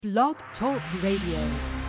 Blog Talk Radio.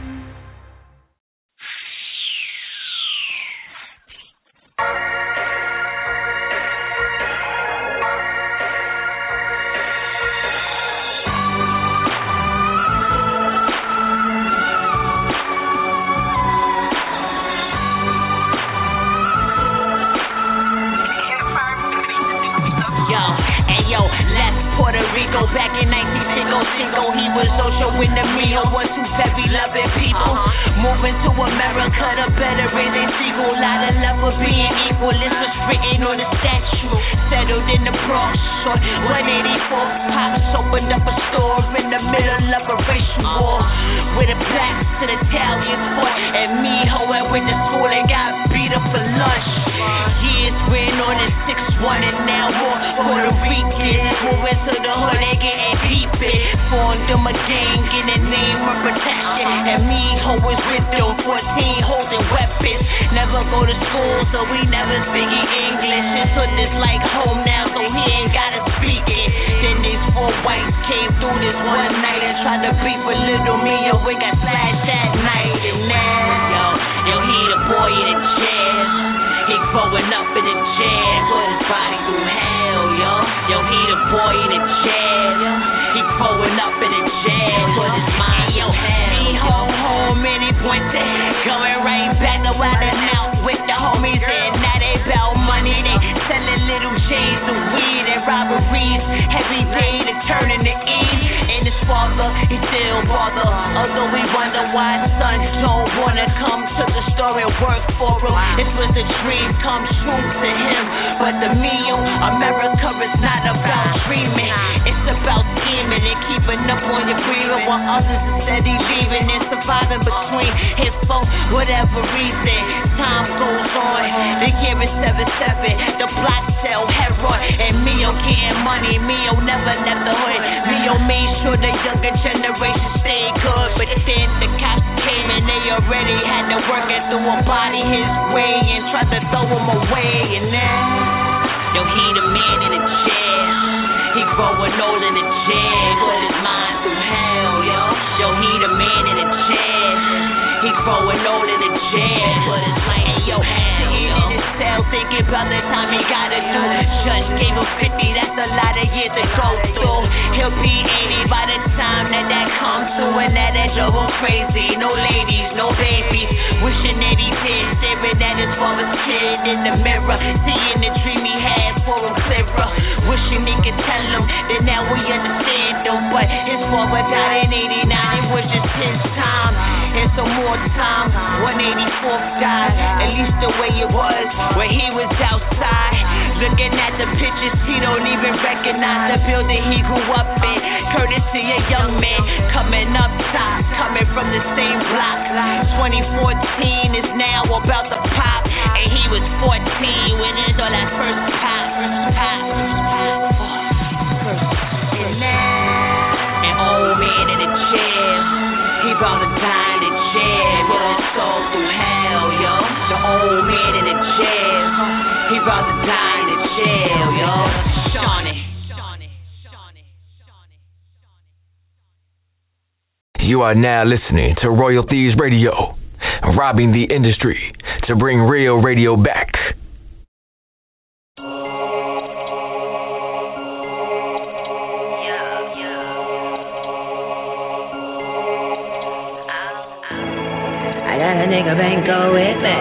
Back in 1955, he was Ocho in the Mio, was two very loving people. Moving to America, the better raise a sequel. Lot of love for being equal, this was written on the statue. Settled in the Bronx, short 184. Pops opened up a store in the middle of a racial war. With a blacks to the Italians fought, and me, however, went to school and got beat up for lunch. Years went on in 6-1 and now more Puerto Ricans moving to the hood, they getting deep in. Formed them a gang in the name of protection, and me, ho, was with them 14 holding weapons. Never go to school, so we never speaking English. This hood is like home now, so he ain't gotta speak it. Then these 4 whites came through this one night and tried to beat with little me, and we got slashed that night. And now, yo, he the boy in the chair. He growing up in the jail, put his body through hell, yo. Yo, he the boy in the jail. He growing up in the jail, put his mind through hell. He home, and he pointed, going right back to Wild Out with the homies, and now they bout money. They selling little shades of weed and robberies every day to turn into Eve. And his father, he still bother, although we wonder why sons don't wanna come to the store and work for him. This was a dream come true to him, but the meal, America is not about dreaming. It's about scheming and keeping up on your breathing while others are steady leaving and surviving between his phone, whatever reason. Time goes on, the year is 77, the block sell heroin, and Mio getting money. Mio never left the hood. Mio made sure the younger generation stayed good, but then the cops came and they already had to work it through a body his way and tried to throw him away. And now, yo, he the man in the chair. He growing old in the chair, put his mind through hell, yo. Yo, he the man in the chair. He growing old in the chair, put his mind in your hell, yo. In his cell, thinking about the time he gotta do. Judge gave him 50, that's a lot of years to go through. He'll be 80 by the time that comes through, and that drove him crazy. No ladies, no babies, wishing that he did. Staring at his father's kid in the mirror, seeing the dream he had for him clearer. Wishing he could tell him that now we understand him, but his father died in 89. It was just his time, and some more time. 184th died, at least the way it was when he was outside. Looking at the pictures, he don't even recognize the building he grew up in. Courtesy a young man coming up top, coming from the same block. 2014 is now about to pop, and he was 14 when it all that first pop. And now, an old man in a chair, he bout to die in the chair, put his soul through hell, yo. The old man in the chair, he bout to die in the jail, yo. Shawnee. You are now listening to Royal Thieves Radio, robbing the industry to bring real radio back. I got a nigga bango with me.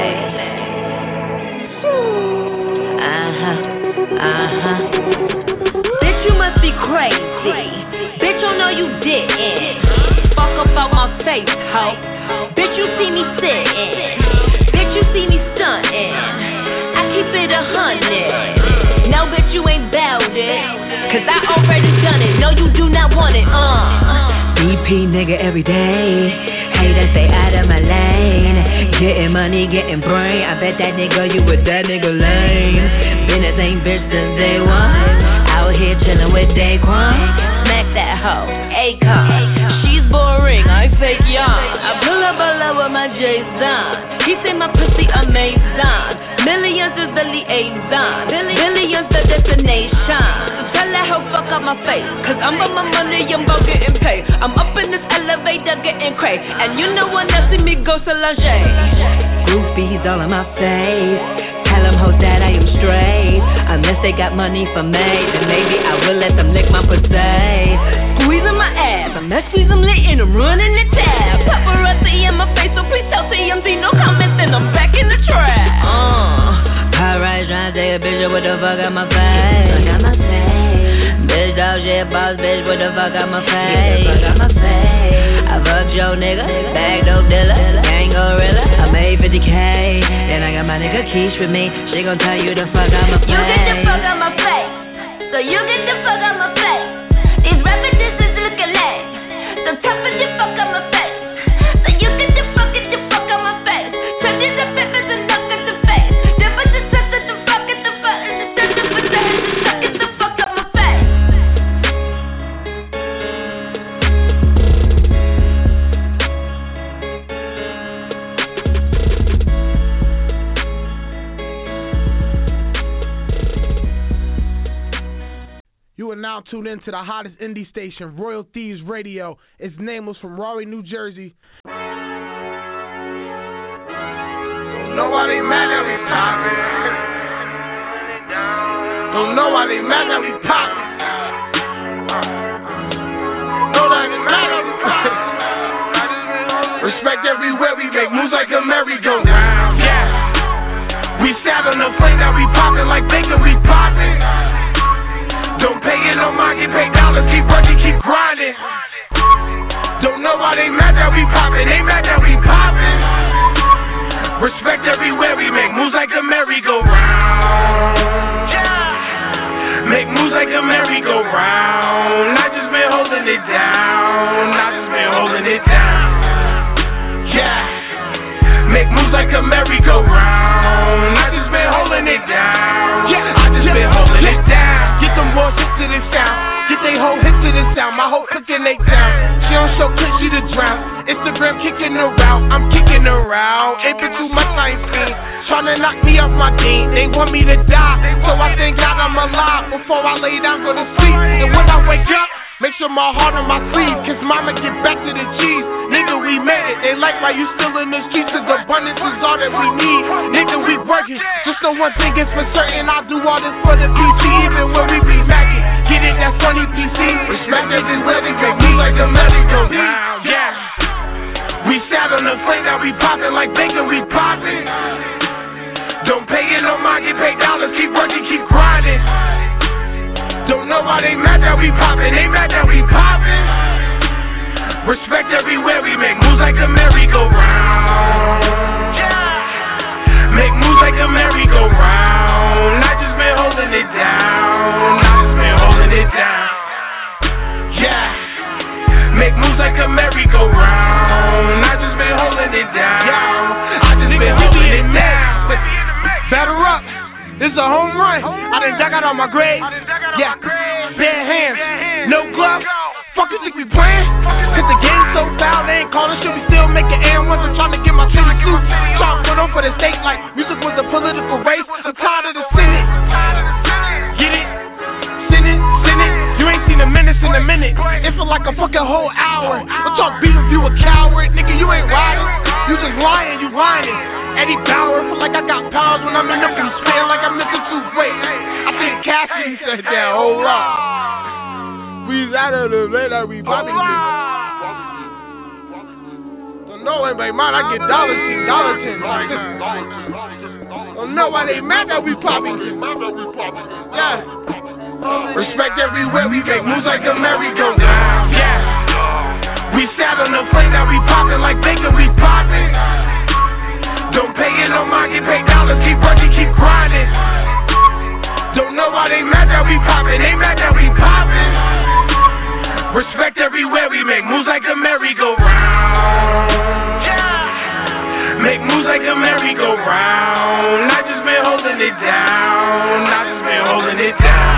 Bitch, you must be crazy. Bitch, you know you didn't. Fuck up out my face, ho. Bitch, you see me sitting. Bitch, you see me stunting. I keep it 100. No, bitch, you ain't bout it, 'cause I already done it. No, you do not want it, BP nigga every day. Haters stay out of my lane. Getting money, getting brain. I bet that nigga you with that nigga lame. Been the same bitch since day one. Out here chillin' with Daquan. Smack that hoe, Akon. She's boring, I fake young. I pull up a low with my Jason. He say my pussy amazing. Millions is the liaison, billions the destination. So tell that hoe fuck up my face, cause I'm on my money, I'm about getting paid. I'm up in this elevator getting cray, and you know when they see me go Solange. Groupies all in my face, tell them hoes that I am straight. Unless they got money for me, then maybe I will let them lick my pussy. Squeezing my ass, I'm not squeezing I'm lit and I'm running the tab. Paparazzi in my face, so please tell TMZ no comments, and I'm back in the trap. Alright, trying to take a picture, what the fuck out my face? Bitch, dog shit, boss bitch, what the fuck out my face? I fucked your nigga, bag dope dealer, gang gorilla. I made 50K, then I got my nigga Keish with me. She gon' tell you the fuck out my face. You get the fuck out my face, so you get the fuck out my face. These rappers is looking lame, so tough as you fuck out my face. So you get the fuck out my face. Turn these up peppers and knock at the face. Never the set at the fuck at the fuck and the set at the set. Suck it the fuck out my face. You are now tuned in to the hottest indie station, Royal Thieves Radio. It's Nameless from Raleigh, New Jersey. Don't know why they mad that we poppin'. Don't know why they mad that we poppin'. Know that they mad that we poppin'. Respect everywhere we make moves like a merry-go-round. Yeah. We sat on the flame that we poppin' like bacon, we poppin'. Don't pay it no mind, get paid dollars, keep working, keep grinding. Don't know why they mad that we poppin', they mad that we poppin'. Respect everywhere we make moves like a merry-go-round. Yeah. Make moves like a merry-go-round. I just been holding it down, I just been holding it down. Yeah. Make moves like a merry-go-round. I just been holding it down. Yeah. I just been holding it down. Get them boys hits to this sound. Get they whole hits to this sound. My whole cooking they down. She don't show cause she to drown. Instagram kicking her out. I'm kicking her out. Ain't been too much I ain't seen. Tryna knock me off my team. They want me to die, so I thank God I'm alive. Before I lay down, go to sleep. And when I wake up, make sure my heart on my sleeve. Cause mama get back to the cheese. Nigga, we made it. They like why you still in the streets. Cause abundance is all that we need. Nigga, we working. Just know one thing is for certain. I do all this for the PT. Even when we be macking. Get it, that's funny PC. Respect everywhere we make me like a merry-go-round. Yeah. We sat on the flame that we poppin' like bacon, we poppin'. Don't pay it no mind, get paid dollars, keep working, keep grinding. Don't know why they mad that we poppin', they mad that we poppin'. Respect everywhere we make moves like a merry-go-round. Yeah. Make moves like a merry-go-round. I just been holding it down, I just been holding it down. Yeah. Make moves like a merry-go-round. I just been holding it down, I just been holding it down. Batter up. This is a home run. I done dug out on my grave. Yeah, bare hands, no gloves. Fuck you think we playin'? Cause the game's so foul, they ain't callin' shit. We still making air ones. I'm trying to get my city suit. Trying to put on for the state like music was a political race. I'm tired of the Senate. Get it? Senate. You ain't seen a menace in a minute. It feel like a fucking whole hour. Don't talk beef if you a coward. Nigga, you ain't riding. You just lying, you whining. Eddie Bauer, feel like I got powers when I'm in the booth, spinning like I'm Mr. Two-Way. I think Cassidy said that, hold up. We out of the way that we popping shit. Don't know anybody mind, I get dollar ten. Don't know why they mad that we popping shit. Yeah. Respect everywhere we make moves like a merry-go-round. Yeah. We sat on the flame that we popping like bacon, we popping. Don't pay it no mind, get paid dollars, keep working, keep grinding. Don't know why they mad that we poppin', they mad that we poppin'. Respect everywhere we make moves like a merry-go-round. Yeah. Make moves like a merry-go-round. I just been holding it down, I just been holding it down.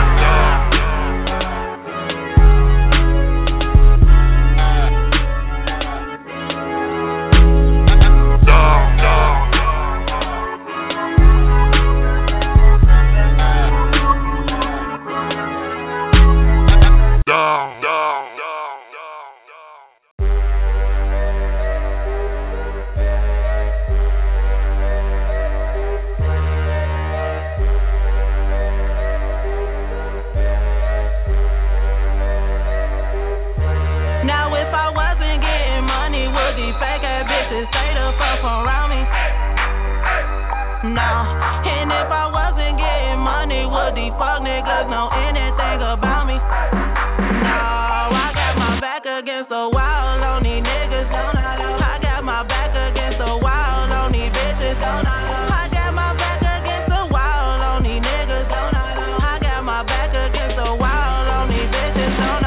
bitches stay the fuck around me. No, and if I wasn't getting money, would these fuck niggas know anything about me? No, I got my back against the wall on these niggas. I got my back against the wall on these bitches. I got my back against the wall on these niggas. I got my back against the wall on these bitches.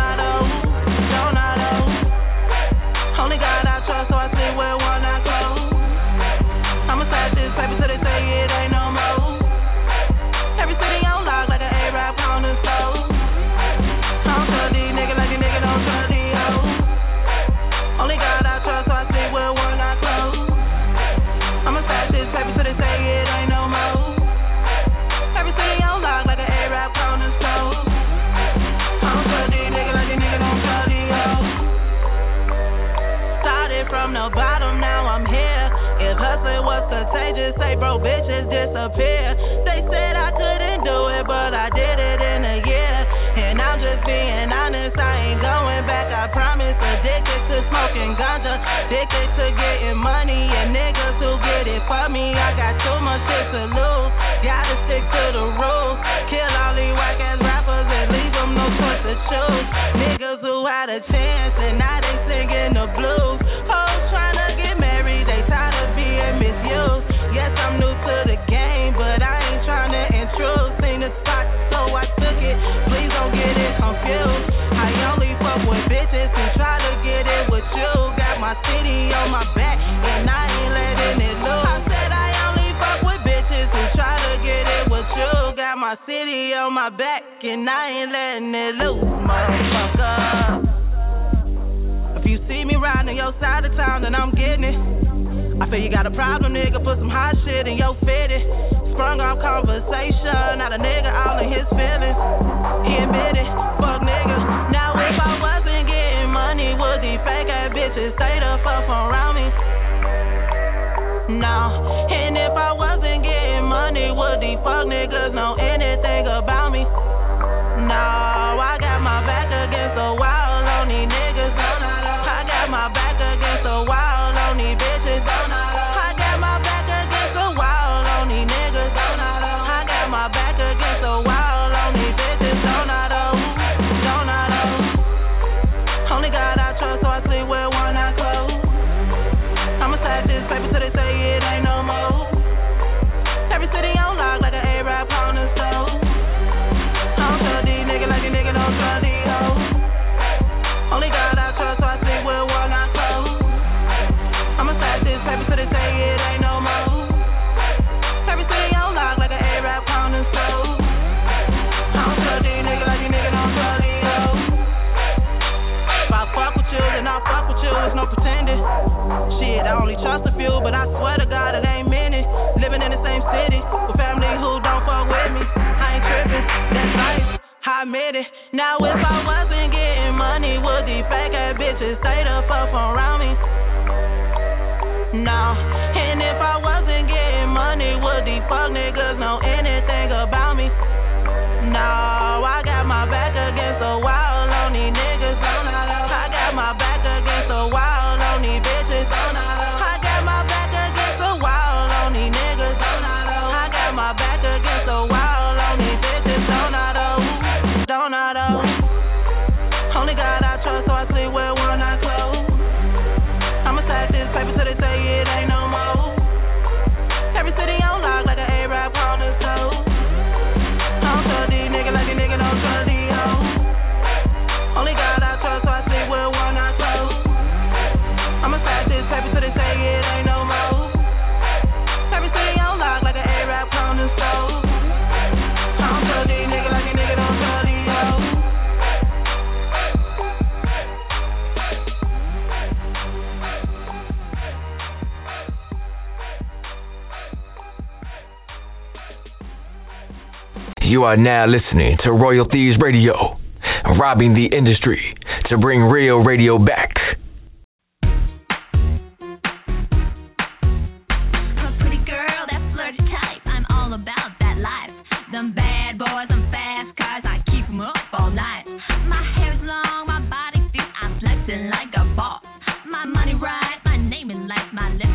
Only God I trust, so I sleep with one eye closed. I'ma slash this paper till they say it ain't no more. Every city on lock like an A-rap on the stove. I don't trust these niggas like these niggas don't trust these hoes. Only God I trust, so I sleep with one eye closed. I'ma slash this paper till they say it ain't no more. Every city on lock like an A-rap on the stove. I don't trust these niggas like these niggas don't trust these hoes. Started from the bottom, now I'm here. If hustling was contagious, say bro, bitches disappear. They said I couldn't do it, but I did it in a year. And I'm just being honest, I ain't going back, I promise. Addicted to smoking ganja, addicted to getting money, and niggas who get it for me. I got too much shit to lose, gotta stick to the rules. Kill all these whack ass rappers and leave them no choice to choose. Niggas who had a chance and now they singing the blues. Hoes tryna get married, they tired of being misused. Yes, I'm new to the game, but I ain't tryna intrude. Seen the spot, so I took it. Please don't get it confused. I only fuck with bitches who try to get it with you. Got my city on my back, and I ain't letting it loose. I said I only fuck with bitches who try to get it with you. Got my city on my back, and I ain't letting it loose, motherfucker. If you see me riding on your side of town, then I'm getting it. I feel you got a problem, nigga, put some hot shit in your fitted. Sprung off conversation, now the nigga all in his feelings. He admitted, fuck niggas. Now if I wasn't getting money, would these fake ass bitches stay the fuck around me? No, and if I wasn't getting money, would these fuck niggas know anything about me? No, I got my back against the wall on these niggas. I got my back against the wall on these bitches. I got my back against the wall on these niggas. I got my back against the wall on these bitches. Only God I trust, so I sleep with one eye closed. I'ma slash this paper till they say it ain't no more. Every city on lock like an A-rap on the stove. I don't trust these niggas like these niggas don't trust these hoes. Only God I trust, so I sleep with one eye closed. I'ma slash this paper till they say it ain't no more. Every city on lock like an A-rap on the stove. I don't trust these niggas like these niggas don't trust these hoes. If I fuck with you, then I fuck with you, it's no pretending. Shit, I only trust a few, but I swear to God it ain't many. Living in the same city with family who don't fuck with me. I ain't tripping, that's life, I admit it. Now if I wasn't getting money, would these fake ass bitches stay the fuck around me? No, and if I wasn't getting money, would these fuck niggas know anything about me? No, I got my back against the wall on these niggas. I got my back against the wall on these bitches. I got my back against the wall on these niggas. I got my back against the wall on these bitches. Only God I trust, so I sleep with one eye closed. I'ma slash this paper till they say it ain't no more. Every city on lock like an A-rap on the stove. I don't trust these niggas like these niggas don't trust these hoes. Only God I trust, so I sleep with one eye closed. I'ma slash this paper till they say it ain't no more. Every city on lock like an A-rap on the stove. I don't trust these niggas like these niggas don't trust these hoes. You are now listening to Royal Thieves Radio, robbing the industry to bring real radio back. A pretty girl, that flirty type, I'm all about that life. Them bad boys, them fast cars, I keep them up all night. My hair's long, my body fit, I'm flexing like a boss. My money right, my name in life, my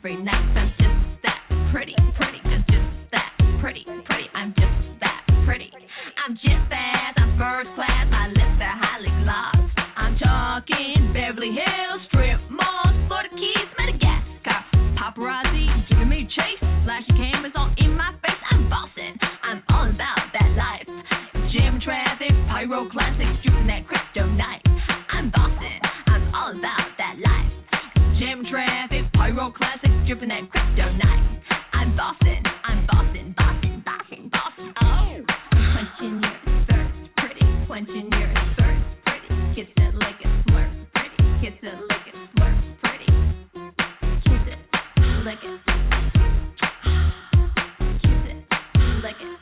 every night. I'm just that pretty, just that pretty. I'm just that pretty. I'm just fast, I'm first class, my lips are highly glossed. I'm talking Beverly Hills, strip malls, Florida Keys, Madagascar, paparazzi giving me chase, flashing cameras all in my face. I'm bossing, I'm all about that life. Jam traffic, pyro classics, shooting that crypto night. I'm bossing, I'm all about that life. Jam traffic, pyro classics, dripping that crypto night. I'm bossing, bossing. Oh, quenching your thirst, pretty, quenching your thirst, pretty. Kiss it like a slurp, pretty. Kiss it like a slurp, pretty. Kiss it, lick it. Kiss it, lick it.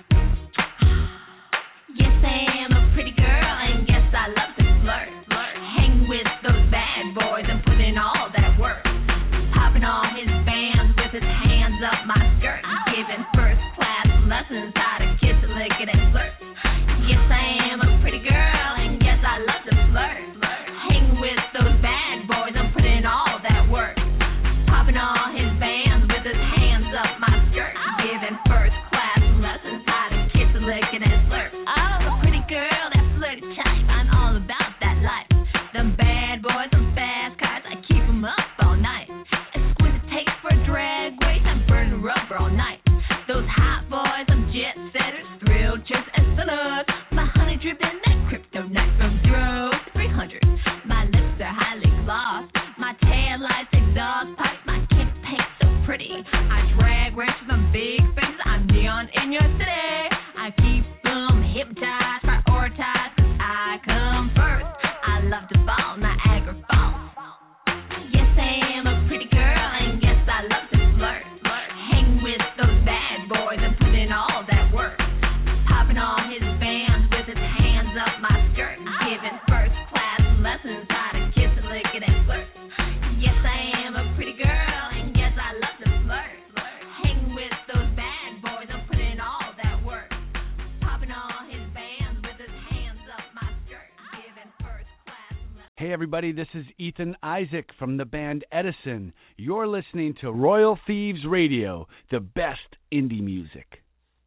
Yes, I am a pretty girl, and yes, I love to flirt. Hang with those bad boys and put in all that work. Popping all his bands with his hands up my skirt. Giving first class lessons how to kiss it, lick it, and flirt. Yes, I am a pretty girl, and yes, I love to flirt. Hang with those bad boys and put in all that work. Popping all his bands with his hands up my skirt. Giving first class lessons how to kiss it, lick it, and flirt. Oh, a pretty girl, that flirty type. I'm all about that life. Them bad boys, them fast cars, I keep them up all night. Exquisite taste for drag race, I'm burning rubber all night. Those hot boys, I'm jet setters, thrill chasers, and sinners. My honey dripping that crypto night from 0 to 300. My lips are highly glossed, my tail lights exhaust pipe, my kids paint so pretty. I drag race with them big faces, I'm neon in your city. I keep them hypnotized, prioritized, 'cause I come first. I love to ball, Niagara Falls. Yes, I am a pretty girl, and yes, I love to flirt. Hang with those bad boys and put in all that work. Popping all his bands with his hands up my skirt. Giving first class lessons how to kiss it, lick it, and flirt. Yes, I am a pretty girl, and yes, I love to flirt. Hang with those bad boys and put in all that work. Popping all his bands with his hands up my skirt. Giving first class lessons. Hey everybody, this is Ethan Isaac from the band Edison. You're listening to Royal Thieves Radio, the best indie music.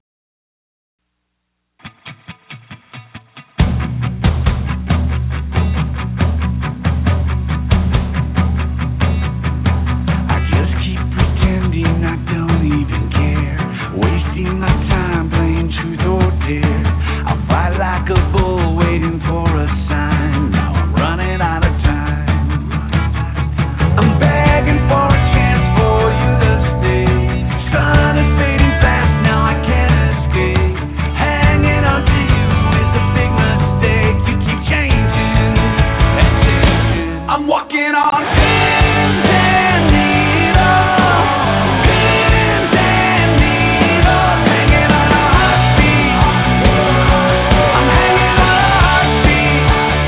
I just keep pretending I don't even care, wasting my time playing truth or dare. I fight like a bull waiting for a sign. Now I'm running out of time. I'm begging for a chance for you to stay. Sun is fading fast, now I can't escape. Hanging on to you is a big mistake. You keep changing and changing. I'm walking on pins and needles, pins and needles, hanging on a heartbeat. I'm hanging on a heartbeat.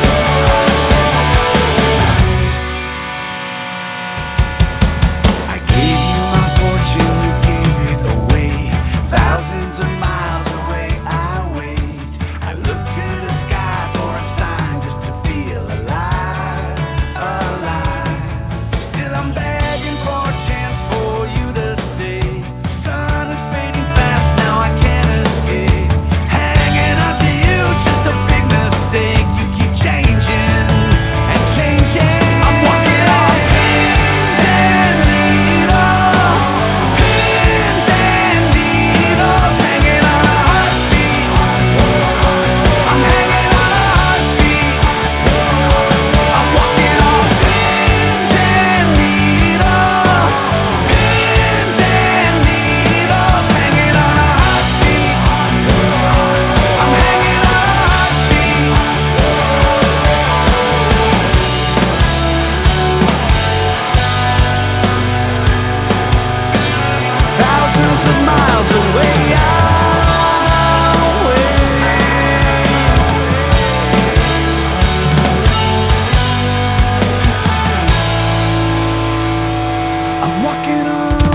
I gave you my fortune, you gave it away. Thousands of miles away, I wait. I look to the sky for a sign just to feel alive, alive. Still I'm begging for a chance for you to stay. Sun is fading fast, now I can't escape. Hanging on to you, just a big mistake. You keep changing and changing. I'm walking on pins and needles, pins and needles, hanging on a heartbeat. I'm hanging on a heartbeat. I'm walking on pins and needles, pins and needles, hanging on a heartbeat. I'm hanging on a heartbeat. Thousands of miles away, I'm walking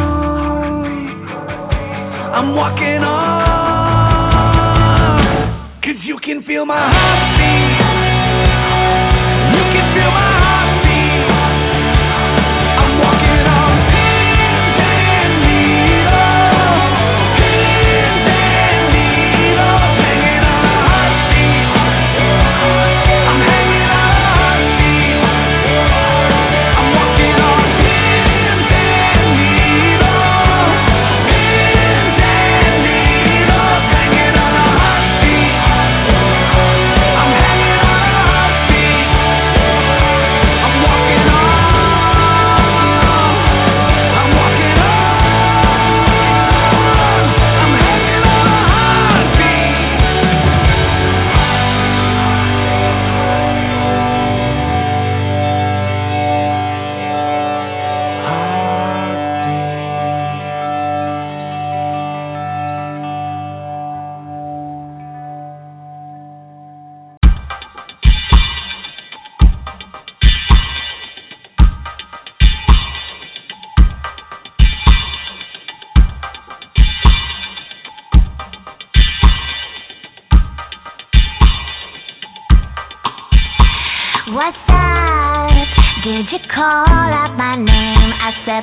on, 'cause you can feel my heartbeat. You can feel my heartbeat. I'm walking on pins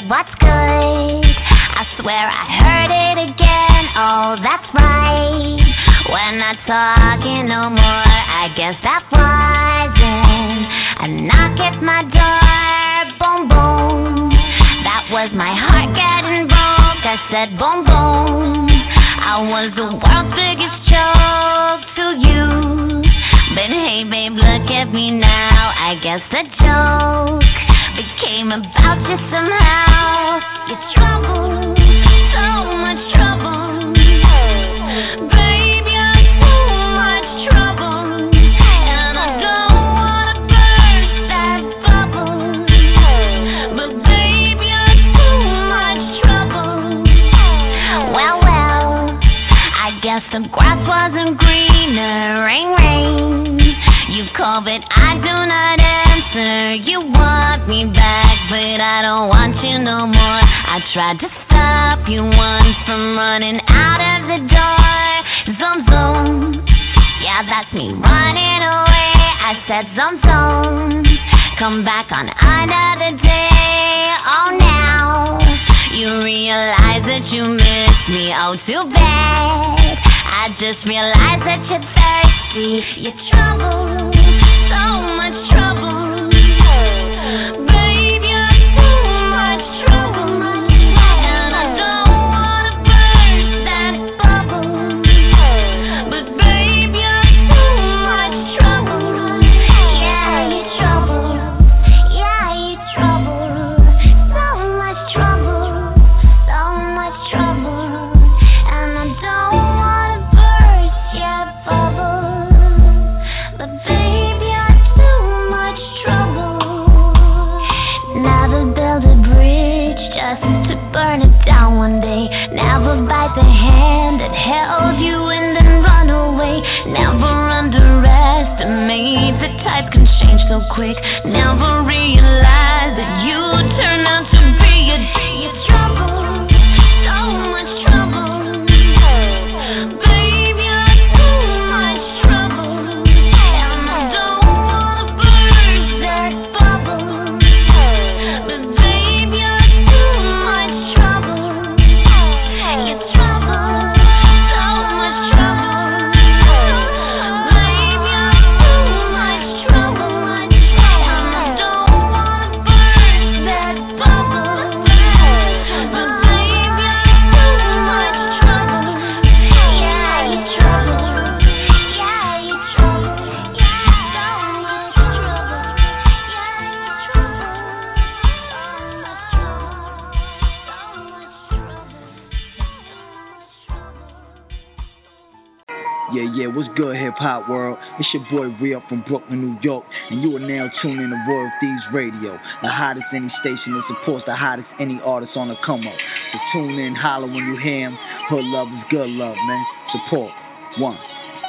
what's good? I swear I heard it again, oh that's right. We're not talking no more, I guess that wasn't a knock at my door, boom boom. That was my heart getting broke, I said boom boom. I was the world's biggest joke to you. But hey babe, look at me now, I guess the joke became about you somehow. You're trouble, so much trouble. Babe, you're too much trouble. And I don't wanna burst that bubble. But babe, you're too much trouble. Well, I guess the grass wasn't greener, rain. You call but I do not answer. You want me back, but I don't want you no more. I tried to stop you once from running out of the door. Zoom zoom, yeah that's me running away. I said zoom zoom, come back on another day. Oh now, you realize that you missed me, oh too bad. I just realized that you're thirsty. You're trouble, so much trouble. Babe, you're too much trouble. And I don't wanna burst that bubble. But babe, you're too much trouble. Yeah, you're trouble. Yeah, you're trouble. So much trouble. So much trouble. And I don't wanna burst your bubble. But babe, you're too much trouble. Never build a bridge just to burn it down one day. Never bite the hand that held you and then run away. Never underestimate the type can change so quick. Never realize that you turn out to be a trouble. So much trouble. Babe, you're too much trouble. And I don't wanna burst that bubble. But babe, you're too much trouble. You're trouble, so much trouble. Babe, you're too much trouble. And I don't wanna burst that bubble. But babe, you're too much trouble. Yeah, you're trouble. Yeah, you're trouble. Yeah, so much trouble. Yeah, you're trouble. Yeah, what's good, hip hop world? It's your boy Real from Brooklyn, New York, and you are now tuned in to Royal Thieves Radio, the hottest any station that supports the hottest any artist on the come up. So tune in, holler when you hear him. Hood love is good love, man. Support. One.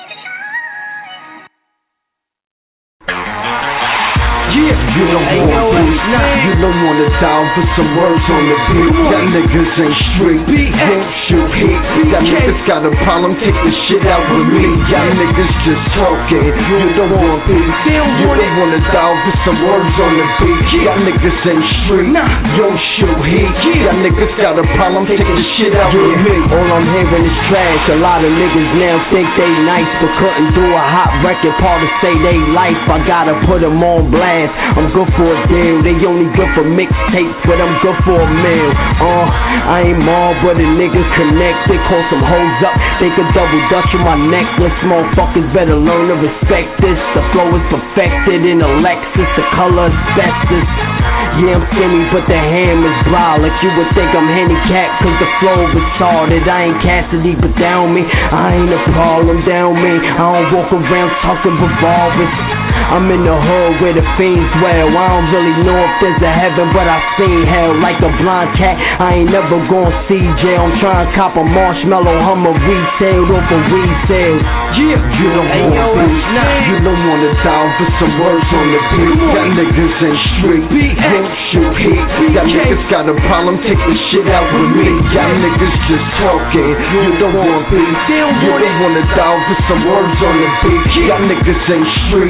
Yeah, you don't want beat, you don't wanna down, put some words on the beat. That niggas ain't straight, won't shoot heat. That niggas got a problem, take the shit out with me. Y'all niggas just talking, you don't want beat. You don't wanna down, put some words on the beat. Y'all niggas ain't straight, don't shoot heat. Y'all niggas got a problem, take the shit out with me. All I'm hearing is trash. A lot of niggas now think they nice, but couldn't do a hot record part to say they life. I gotta put them on blast. I'm good for a deal. They only good for mixtapes, but I'm good for a meal. I ain't mall, but a nigga connect. They call some hoes up, they could double dutch on my necklace. Motherfuckers better learn to respect this. The flow is perfected in a Lexus, the color asbestos. Yeah, I'm skinny, but the ham is blah. Like you would think I'm handicapped, cause the flow retarded. I ain't Cassidy, but down me, I ain't a problem down me. I don't walk around talking revolvers. I'm in the hood where the fiends dwell. I don't really know if there's a heaven, but I seen hell. Like a blind cat, I ain't never gon' see jail. I'm trying to cop a marshmallow Hummer retail off a resale. Yeah, you don't want beat, you don't wanna down, put some words on the beat. Y'all niggas ain't straight, won't shoot heat. Y'all niggas got a problem, take the shit out with me. Y'all niggas just talking, you don't want beat. You don't wanna down, put some words on the beat. Y'all niggas ain't straight,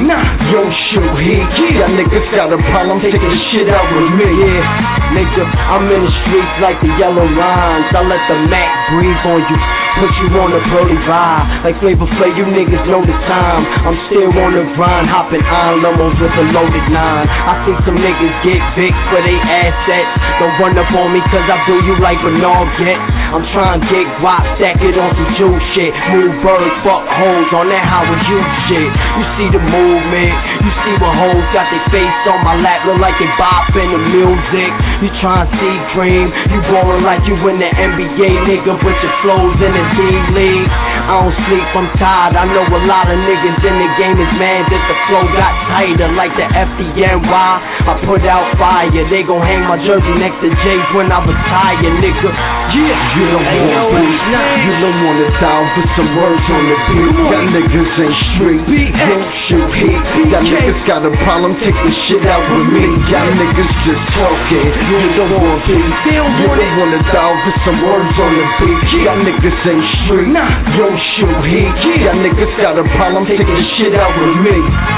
yo, shoot heat. Y'all niggas got a problem taking the shit out with me. Yeah, nigga, I'm in the streets like the yellow lines. I let the Mac breathe on you, put you on a pearly vibe. Like Flavor Flav, you niggas know the time. I'm still on the grind, hopping iron limos with a loaded 9. I see some niggas get big for they assets. Don't run up on me cause I do you like Bernard get. I'm trying to get guap, stack it on some Jew shit. Move birds, fuck hoes on that how would you shit. You see the movement, you see what hoes got their face on my lap, look like they bopping the music. You trying to see dream, you boring like you in the NBA, nigga, but your flows in the D-League. I don't sleep, I'm tired. I know a lot of niggas in the game is mad that the flow got tighter like the FDNY. I put out fire, they gon' hang my jersey next to Jay's when I retire, nigga. Yeah, you don't want beef, you don't wanna down for some words on the beat. Y'all niggas ain't street, don't shoot heat. Y'all niggas got a problem, take the shit out with me. Y'all niggas just talking, you don't want beef. You don't wanna down for some words on the beat. Y'all niggas ain't street, don't shoot heat. Y'all niggas got a problem, take the shit out with me.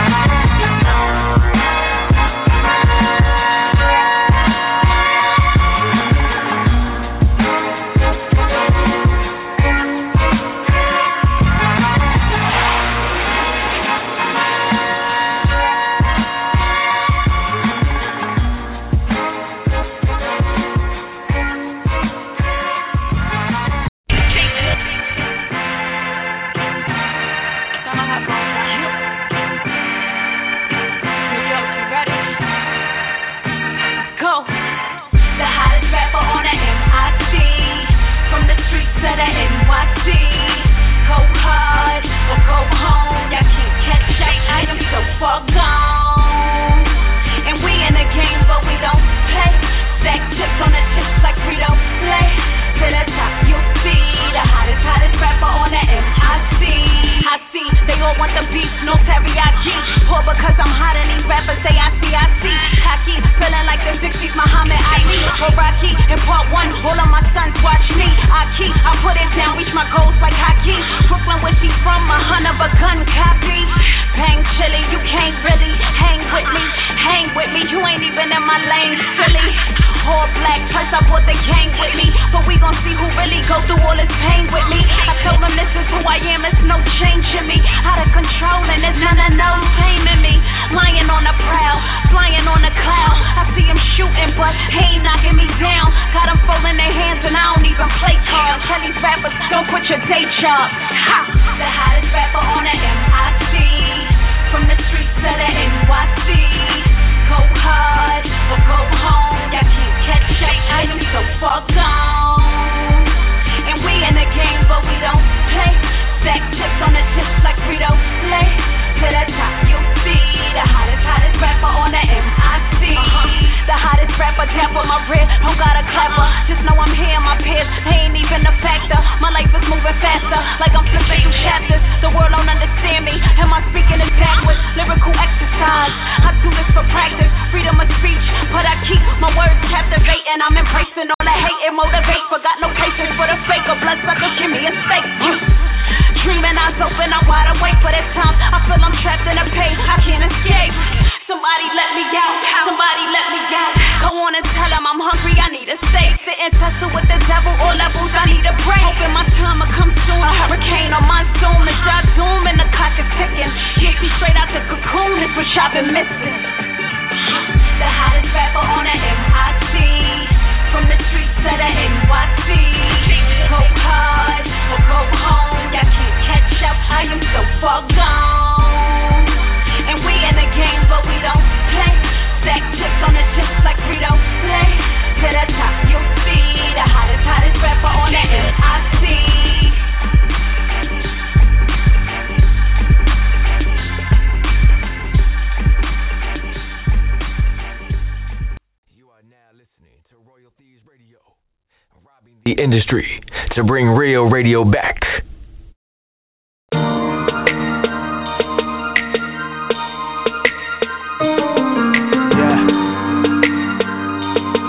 The industry to bring real radio back.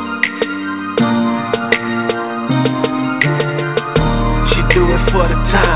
She do it for the time.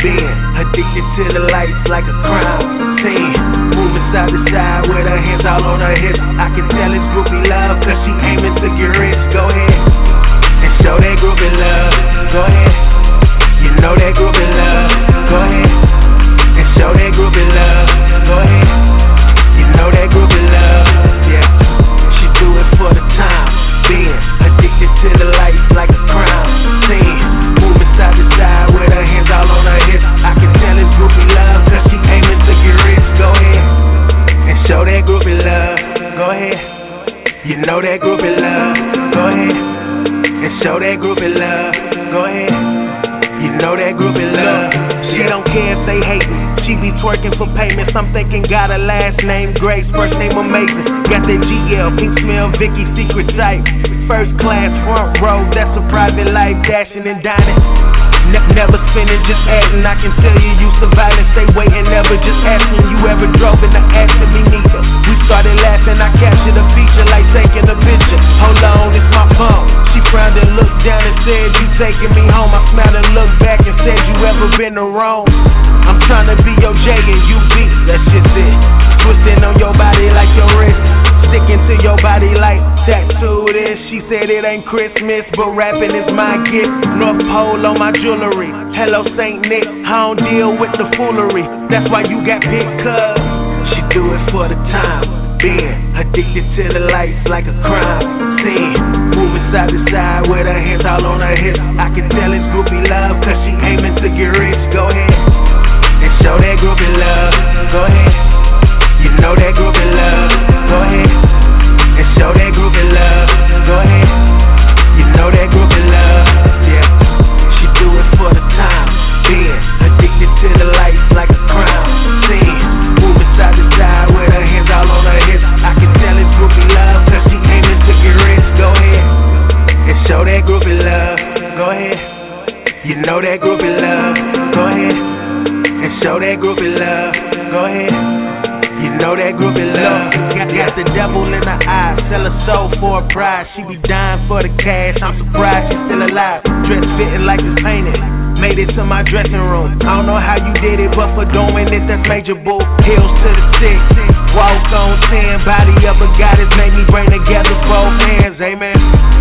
being addicted to the lights like a crime scene. Moving side to side with her hands all on her hips. I can tell it's groupie love, cause she aiming to get rich. Go ahead and show that groupie love. Go ahead, you know that groupie love. Go ahead and show that groupie love. Go ahead, you know that groupie love. Yeah, she do it for the time. Being addicted to the lights like a crime scene. Moving side to side with her hands all on her hips. I can tell it's groupie love, cause she aiming to get rich. Go ahead and show that groupie love. Go ahead, you know that groupie love. Go ahead and show that groupie love. Go ahead, you know that groupie love. She don't care if they hate me. She be twerking for payments. I'm thinking got a last name Grace, first name Amazing. Got that GL, pink smell, Vicky secret type. First class, front row, that's a private life. Dashing and dining, never spinning, just adding. I can tell you surviving, stay waiting, never just asking. You ever drove in the Aston? Me neither. We started laughing, I captured a feature like taking a picture. Hold on, it's my phone. She frowned and looked down and said, you taking me home. I smiled and looked back and said, you ever been to Rome? I'm trying to be your J and you B, that shit's it. Twisting on your body like your wrist, sticking to your body like tattooed is. She said it ain't Christmas, but rapping is my gift. North Pole on my jewelry. Hello Saint Nick, I don't deal with the foolery. That's why you got picked, cuz she do it for the time. Being addicted to the lights like a crime scene. Moving side to side with her hands all on her hips. I can tell it's groupie love, cause she aiming to get rich. Go ahead and show that groupie love. Go ahead, you know that groupie love. Go ahead and show that groupie love. Go ahead, you know that groupie love. Yeah, she do it for the time. Being addicted to the lights like a crime scene. Moving side to side with her hands all on her hips. I can tell it's groupie love, cause she aiming to get rich. Go ahead and show that groupie love. Go ahead, you know that groupie love. Go ahead and show that groupie love. Go ahead, you know that groupie love. Got the devil in her eyes, sell her soul for a prize. She be dying for the cash, I'm surprised she's still alive. Dress fitting like it's painted, made it to my dressing room. I don't know how you did it, but for doing it, that's major bull. Heels to the stick, walk on 10. Body of a goddess made me bring together both hands, amen.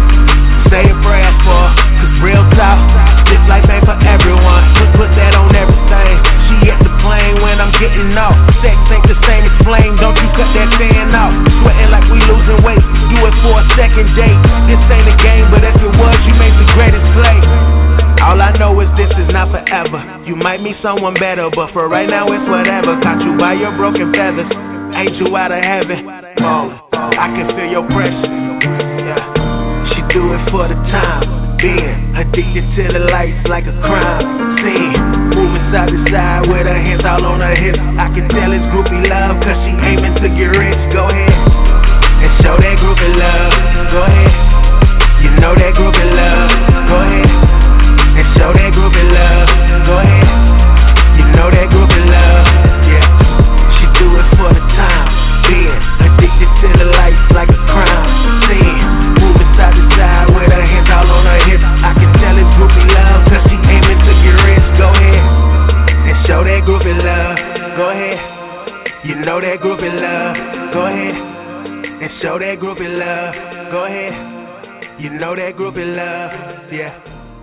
Say a prayer for, cause real talk, this life ain't for everyone. Put that on everything. She at the plane when I'm getting off. Sex ain't the same as flame, don't you cut that fan off. Sweating like we losing weight, do it for a second date. This ain't a game, but if it was, you made the greatest play. All I know is this is not forever. You might meet someone better, but for right now it's whatever. Caught you by your broken feathers, angel out of heaven. Oh, I can feel your pressure. Yeah. She do it for the time. Being addicted to the lights like a crime scene. Moving side to side with her hands all on her hips. I can tell it's groupie love, cause she aiming to get rich. Go ahead and show that groupie love. Go ahead, you know that groupie love. Go ahead and show that groupie love. Go ahead, you know that groupie love. Yeah, she do it for the time. Being addicted to the lights like a crime scene. Moving side to side with her hands all on her hips. I can tell it's groupie love, cause she aiming to get rich. Go ahead and show that groupie love. Go ahead, you know that groupie love. Go ahead and show that groupie love. Go ahead, you know that groupie love. Yeah.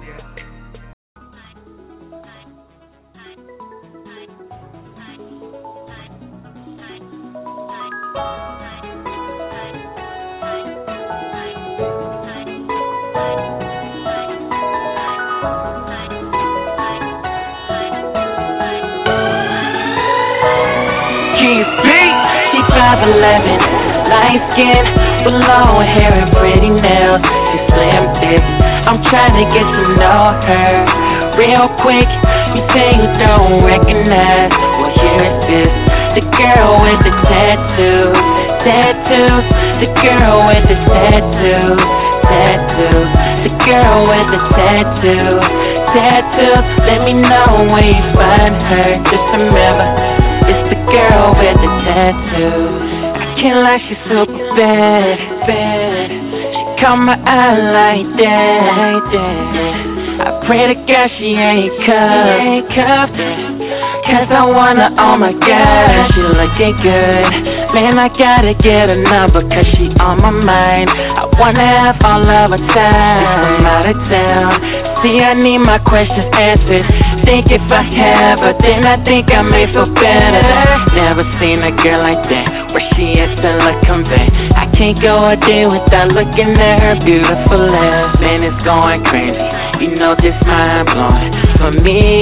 She 5'11", light skin, with long hair and pretty nails. She slim fit. I'm trying to get to know her real quick. You say you don't recognize. Well, here it is. The girl with the tattoos. The girl with the tattoos. The girl with the tattoos. Let me know when you find her. Just remember, it's the girl with the tattoos. I can't lie, she's super bad. She caught my eye like that. I Pray to God she ain't cuffed. Cause I want her, oh my God, she looking good. Man, I gotta get a number cause she on my mind. I wanna have all of her time from out of town. See, I need my questions answered. Think if I have her, then I think I may feel better. Never seen a girl like that, where she is still a comeback. I can't go a day without looking at her beautiful ass. Man, it's going crazy, you know this mind blowing. For me,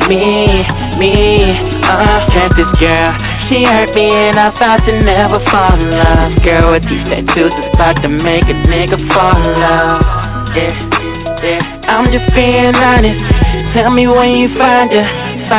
had this girl, she hurt me and I vowed to never fall in love. Girl with these tattoos is about to make a nigga fall in love. Yeah, I'm just being honest. Tell me when you find her.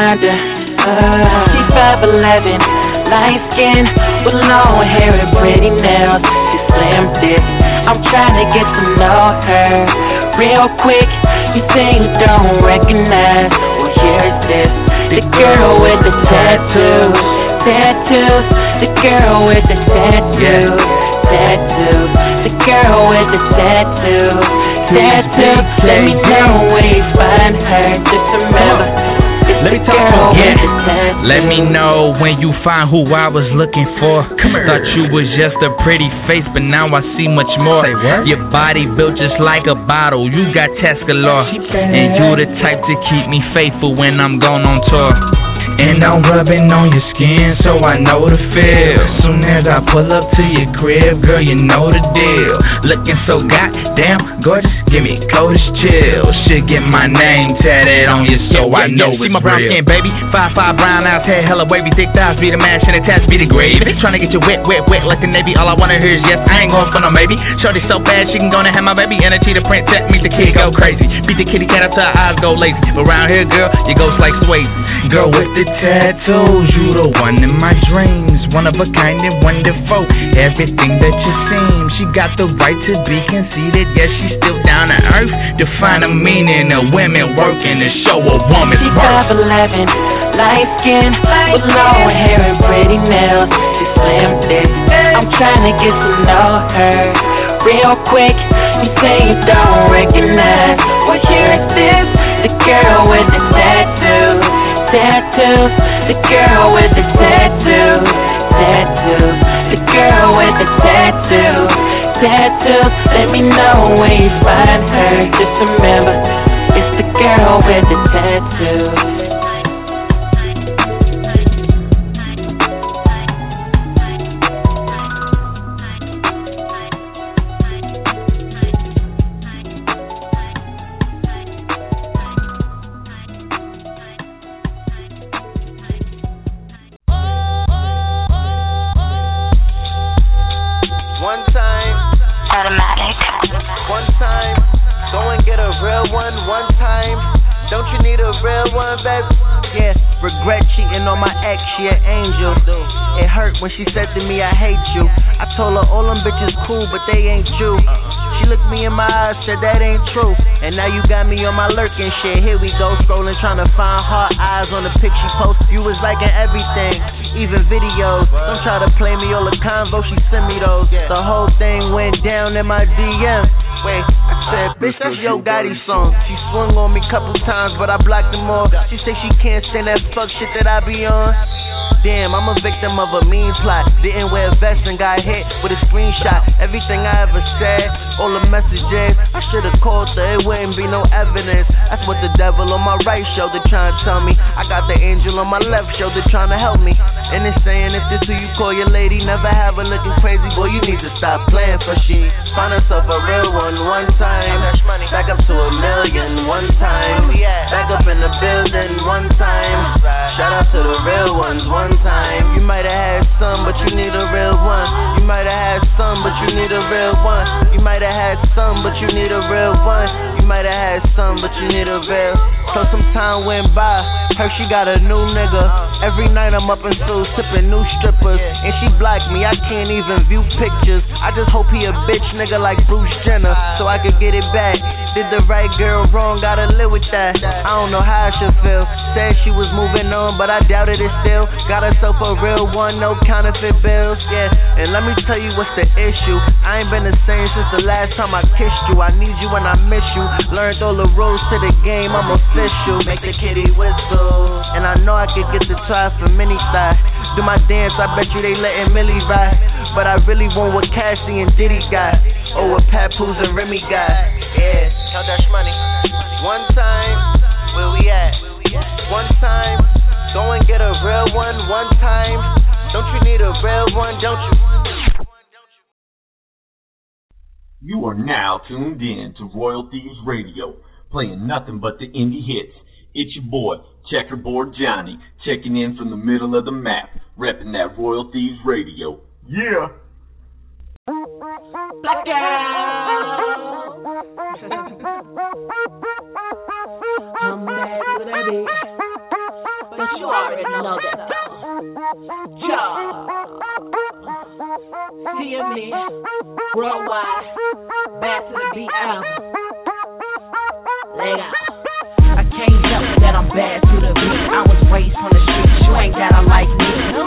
She 5'11", light skin with long hair and pretty nails. She slim thick, I'm trying to get to know her real quick. You say you don't recognize, well here's this. The girl with the tattoos. The girl with the tattoos. The girl with the tattoos. Let me know where you find her. Just remember, it's the girl with the tattoos. Let me know when you find who I was looking for. Thought you was just a pretty face, but now I see much more. Your body built just like a bottle. You got tats galore, and you the type to keep me faithful when I'm gone on tour. And I'm rubbing on your skin, so I know the feel. Soon as I pull up to your crib, girl, you know the deal. Looking so goddamn gorgeous, give me coldest chill. Should get my name tatted on you, so I know it's real. See my brown skin, baby, 5'5", brown eyes, hair hella wavy, thick thighs, be the mash and attached, be the gravy. Tryna get you wet like the Navy. All I wanna hear is yes, I ain't going for no maybe. Shorty so bad, she can go and have my baby. Energy to print that, make the kid go crazy. Beat the kitty cat up till her eyes go lazy. But around here, girl, you go like Swayze. Girl with the tattoos, you the one in my dreams. One of a kind and wonderful, everything that you seem. She got the right to be conceited, yes, she's still down to earth. Define the meaning of women working to show a woman's worth. She's 5'11", light skin with long hair and pretty nails. She's slim thick, I'm trying to get to know her real quick. You say you don't recognize, well here it is. The girl with the tattoos. The girl with the tattoos. The girl with the tattoos. Let me know where you find her. Just remember, it's the girl with the tattoos. When she said to me, I hate you, I told her all them bitches cool, but they ain't you. She looked me in my eyes, said that ain't true. And now you got me on my lurking shit. Here we go, scrolling, trying to find hard eyes on the pic she post. You was liking everything, even videos. Don't try to play me all the convo, she sent me those. The whole thing went down in my DM. Wait, I said, bitch, that's Yo Gotti song. She swung on me couple times, but I blocked them all. She say she can't stand that fuck shit that I be on. Damn, I'm a victim of a mean plot. Didn't wear a vest and got hit with a screenshot. Everything I ever said, all the messages, I should've called her, it wouldn't be no evidence. That's what the devil on my right shoulder trying to tell me. I got the angel on my left shoulder trying to help me. And it's saying if this who you call your lady, never have her looking crazy. Boy, you need to stop playing for she find herself a real one time. Back up to $1 million one time. Back up in the building one time. Shout out to the real ones one time. You might have had some, but you need a real one. You might have had some, but you need a real one. You might have had some, but you need a real one. You might have had some, but you need a real. So some time went by, Heard she got a new nigga. Every night I'm up in Suits, tipping new strippers. And she blocked me, I can't even view pictures. I just hope he a bitch nigga like Bruce Jenner, so I could get it back. Did the right girl wrong, gotta live with that. I don't know how I should feel. Said she was moving on, but I doubted it still. Got herself a real one, no counterfeit bills. Yeah, and let me tell you what's the issue. I ain't been the same since the last time I kissed you. I need you and I miss you. Learned all the rules to the game, I'm official. Make the kitty whistle, and I know I could get the try for mini thigh. Do my dance, I bet you they letting Millie ride. But I really want what Cassie and Diddy got, or what Papoose and Remy got. Yeah, count that money. One time, where we at? One time, go and get a real one. One time, don't you need a real one? Don't you? You are now tuned in to Royal Thieves Radio, playing nothing but the indie hits. It's your boy, Checkerboard Johnny, checking in from the middle of the map, repping that Royal Thieves Radio. Yeah! Blackout! I'm mad with that beat, but you already know that though. TME, worldwide, back to the beat album. Lay down. I can't help that I'm bad to the beat. I was raised on the streets, you ain't gotta like me.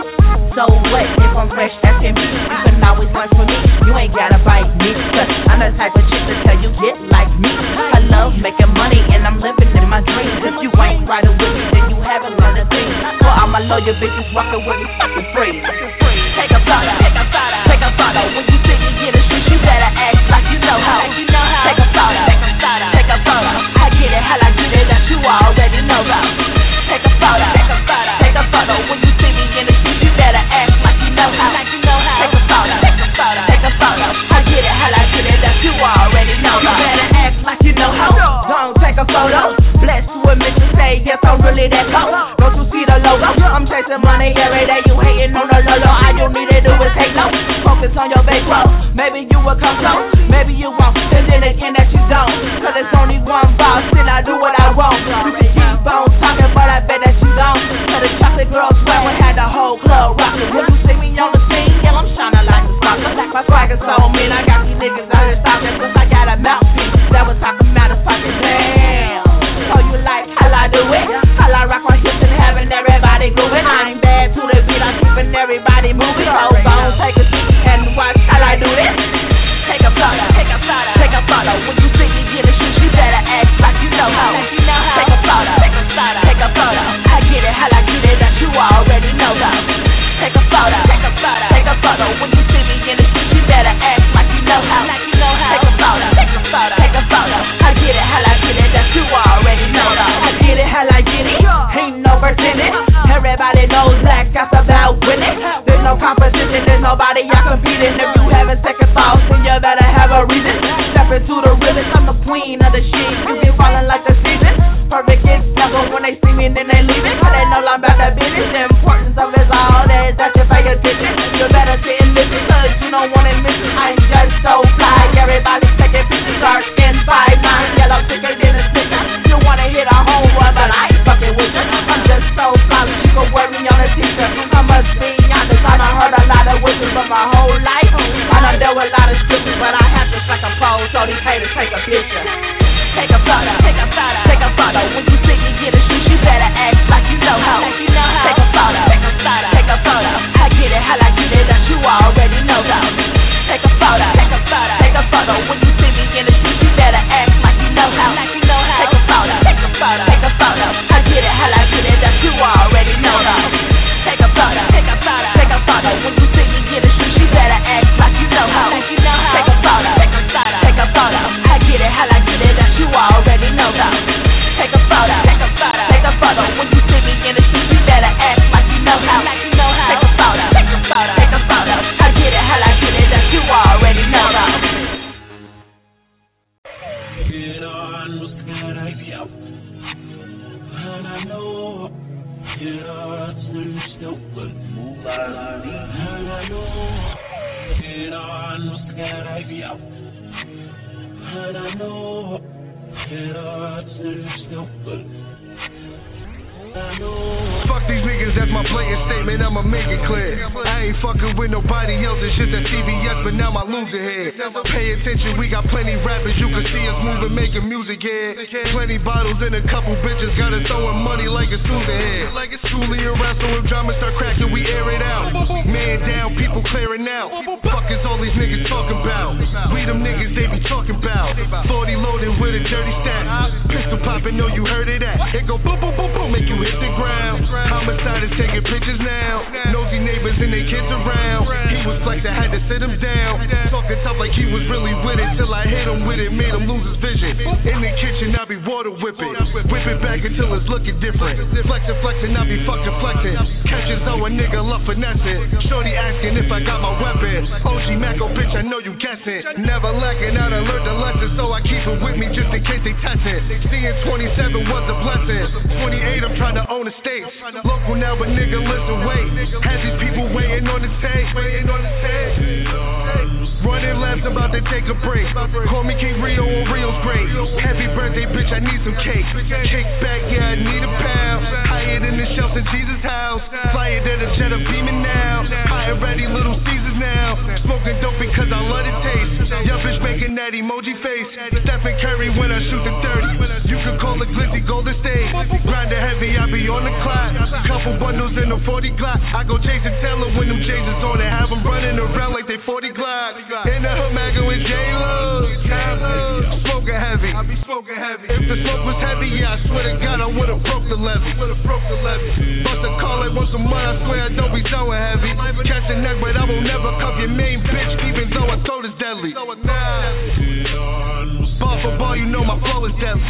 So what if I'm fresh, that's in me. You can always lunch for me, you ain't gotta bite me. Cause I'm the type of chick to tell you get like me. I love making money and I'm living in my dreams. If you ain't riding with me, then you haven't learned a thing. For all my loyal bitches walking with me, fucking free. Take a photo, take a photo, take a photo. When you see me in the streets, you better act like you know how. Take a photo, take a photo, take a photo. I get it, how I get it, that you already know about. Take a photo, take a photo, take a photo. When you see me in the streets, you better act like you know how. Take a photo, take a photo, take a photo. I get it, how I get it, that you already know about. You better act like you know how. Don't take a photo. Blessed to admit to say yes, I'm really that cold. Don't you see the logo? I'm chasing money every day. You hating on the low. All you need to do is take low. Focus on your bankroll. Maybe you will come close, maybe you won't. And then again that you don't. Cause it's only one boss, and I do what I want. You can keep on talking, but I bet that you don't. Cause the chocolate girl swearing had the whole club rocking. When you see me on the scene, yeah, I'm shining like a sparkler. My swagger so mean, I got these niggas out here stopping. Cause I got a mouthpiece that was talking about a fucking damn. So you like how I do it? How I rock my hips and having everybody moving. I ain't bad to the beat, I'm keeping everybody moving. Hold on, take a seat and watch how I do this. Take a photo, take a photo, take a photo. When you see me in the streets, you better act like you know how. Take a photo, take a photo, take a photo. I get it, how I get it, that you already know about. Take a photo, take a photo, take a photo. When you see me in the streets, you better act like you know how. Take a photo, take a photo, take a photo. I get it, how I get it, that you already know about. I get it, how I get it, ain't no pretending. Everybody knows that got about winning. There's no competition, there's nobody I competing. If you having second thoughts, then you better have a reason. Step into the realest, I'm the queen of the shit. You be falling like the season. Perfect is never when they see me, then they leave it. Cause they know I'm about that business. The importance of it all is that you pay attention. You better sit and listen, cause you don't wanna miss it. I'm just so fly, everybody taking pictures, start in 5'9", yellow thicker than a sticker. You wanna hit a home run, but I ain't fucking with you. I'm just so fly, you can wear me on a t-shirt. I must be honest, I done heard a lot of wishes for my whole life. I done dealt with a lot of scriptures, but I have to strike a pose, so these haters take a picture. Take a photo, take a photo, take a photo. When you see me in the streets, you better act like you know how. Take a photo, take a photo, take a photo. I get it, how I get it, that you already know about. Take a photo, take a photo, take a photo. When you see me in the streets, you better act like you know how. Take a photo, take a photo, take a photo. I get it, how I get it, that you already know about. Take a photo, take a photo, take a photo. When you see me in the streets, you better act like you know how. Take a photo, take a photo, take a photo. I get it, how I get it, that you already know about. Take a photo, take a photo, take a photo. When you see me in the streets, you better act like you know how. Take a photo, take a photo, take a photo. I get it, how I get it, that you already know about. Get on, what's good, I be out. And I know, get on, swim still good, move on, and I know, get on, what's good, I be out. And I know, get on, swim still good. Fuck these niggas, that's my blatant statement, I'ma make it clear. I ain't fucking with nobody else, this shit that CBS, but now my loser head. Pay attention, we got plenty rappers, you can see us moving, making music here. Plenty bottles and a couple bitches, got us throwing money like it's Tuesday head. Like it's truly a wrestle, if drama start cracking, we air it out. Man down, people clearing out. Fuck is all these niggas talking about? We them niggas they be talking about. 40 loaded with a dirty stack. Pistol popping, know you heard it at. It go boom, boom, boom, boom, make you hit the ground. Homicide is taking pictures now. Nosy neighbors and their kids around. He was flexed, I had to sit him down. Talking tough like he was really with it. Till I hit him with it, made him lose his vision. In the kitchen, I be water whipping. Whip it back until it's looking different. Flexing, flexing, I be fucking flexing. Catches though a nigga love finessing. Shorty asking if I got my weapon. OG Maco, bitch, I know you guessing. Never lacking, I done learned the lesson, so I keep it with me just in case they test it. Seeing 27 was a blessing. 28, I'm trying to own the state. Local now, but nigga, listen, wait. Had these people waiting on the tape. Running laps, about to take a break. Call me King Rio or Rio's great. Happy birthday, bitch, I need some cake. Cake back, yeah, I need a pound. Higher than the shelf in Jesus' house. Flyer than a jet of beaming now. Higher ready, Little Caesars now. Smoking dope because I love the taste. Your bitch making that emoji face. Stephen Curry when I shoot the 30. You can call it Glizzy Golden State. Grinding heavy, I be on the clock. Couple bundles in a 40 Glock. I go Jason Taylor when them J's is on and have them running around like they 40 Glock. In the hood, Maga with J-Lo. Smoking heavy. I be smoking heavy. If the smoke was heavy, yeah, I swear to God, I would've broke the levee. Bust a call like once a month, I swear I don't be throwing heavy. Catch a neck, but I will never cuff your main bitch, even though I throw this deadly. Ball for ball, you know my flow is deadly.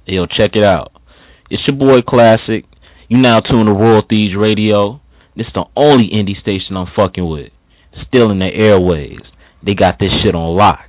Yo, check it out. It's your boy Classic. You now tune to Royal Thieves Radio. This the only indie station I'm fucking with. Still in the airwaves. They got this shit on lock.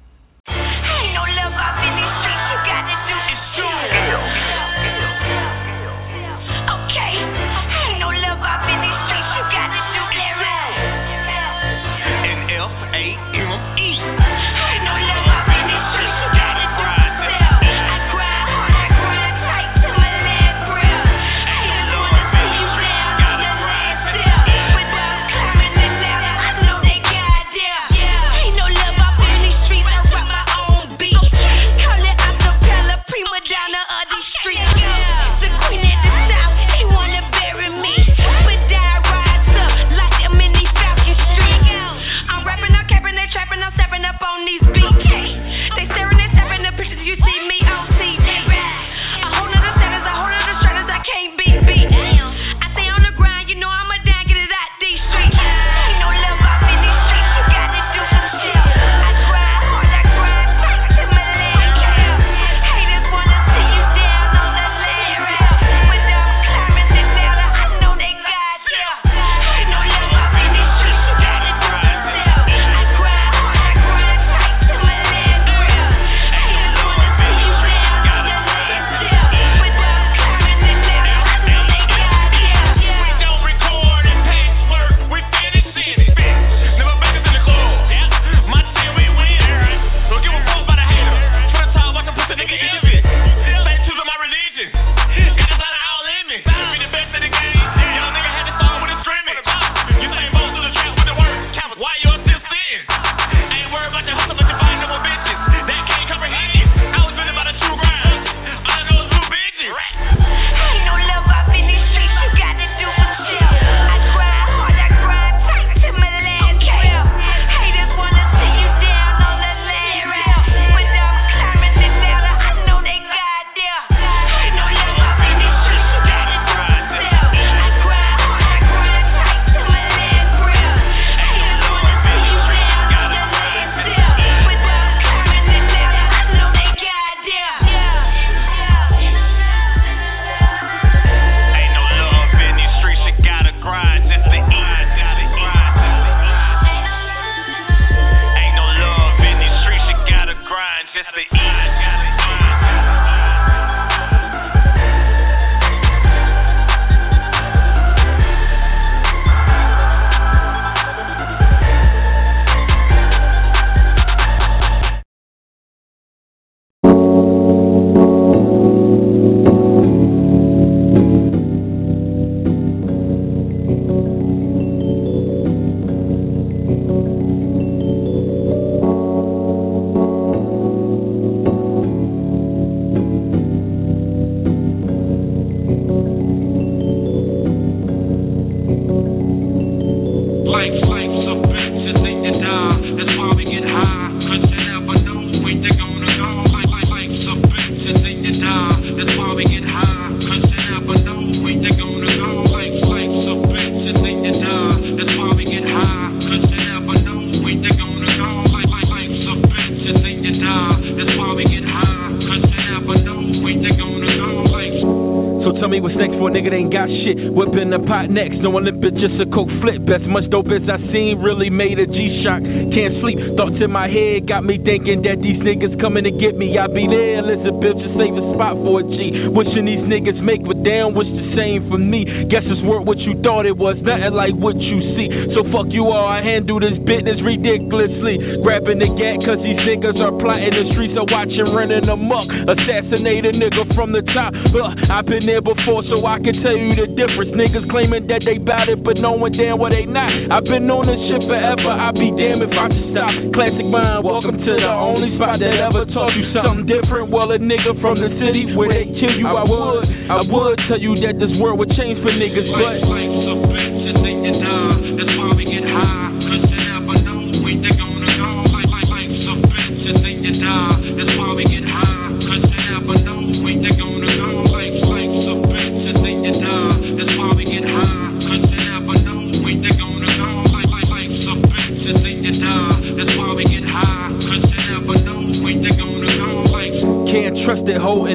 Whipping the pot next, knowing the bitch just a coke flip. Best much dope as I seen, really made a G-Shock. Can't sleep, thoughts in my head got me thinking that these niggas coming to get me. I be there, Elizabeth, just save a spot for a G. Wishing these niggas make, but damn, wish the same for me. Guess it's worth what you thought it was, nothing like what you see. So fuck you all, I handle this business ridiculously. Grabbing the gat, cause these niggas are plotting the streets, so watching running amok. Assassinate a nigga from the top. I've been there before, so I can tell you the difference. Niggas claiming that they bout it, but knowing damn well they not. I've been on this shit forever, I'll be damned if I should stop. Classic mind, welcome to the only spot that ever taught you something different. Well, a nigga from the city where they kill you, I would tell you that this world would change for niggas, but life's a bitch, just think you die. That's why we get high, cause you never know when they're gonna go. Life's a bitch, just think you die. That's why we get high, cause you never know when they're gonna go. Life's a bitch, just think you die. That's why we get high, cause you never know when they're gonna go. Life's a bitch, just think you die. That's why we get high, cause you never know when they're gonna go. Can't trust it, ho, and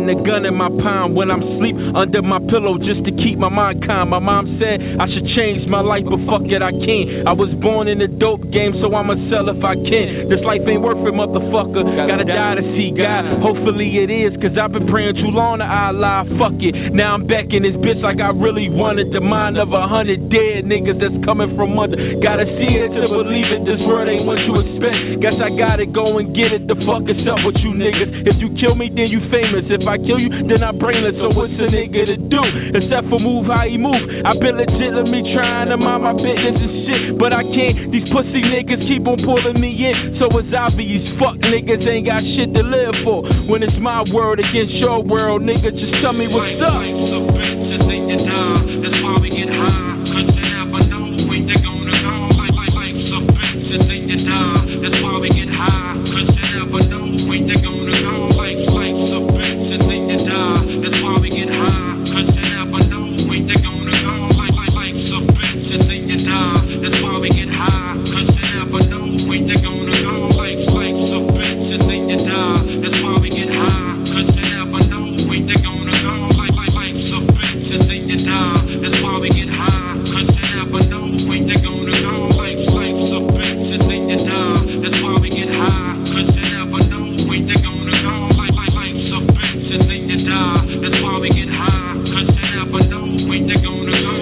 and a gun in my palm when I'm asleep under my pillow just to keep my mind calm. My mom said I should change my life, but fuck it, I can't. I was born in the dope game, so I'ma sell if I can. This life ain't worth it, motherfucker. Gotta die to see God. Hopefully it is, cause I've been praying too long to Allah. Fuck it. Now I'm back in this bitch like I really wanted. The mind of 100 dead niggas that's coming from under. Gotta see it to believe it. This world ain't what you expect. Guess I gotta go and get it. The fuck is up with you niggas? If you kill me, then you famous. If I kill you, then I'm brainless. So what's a nigga to do? Except for move how he move. I've been legitimately trying to mind my business and shit, but I can't. These pussy niggas keep on pulling me in. So it's obvious, fuck niggas ain't got shit to live for. When it's my world against your world, nigga, just tell me what's up. That's why we get high. Cause you never know when they're gonna go. Life's a bitch, and then you die. That's why we get high. Cause you never know when they're gonna go. Life's a bitch, and then you die. That's why we get high. Cause you never know when they're gonna go. Life's a bitch, and then you die. That's why we get high. Cause you never know when they're gonna go. Life's a bitch, and then you die. That's why we get high. Cause you never know when they're gonna go. Life's a bitch, and then you die. That's why we get high. Cause you never know when they're gonna go. Life's a bitch, and then you die. That's why we get high. Cause you never know when they're gonna go. Life's a bitch, and then you die. That's why we get high. Cause you never know when they're gonna go.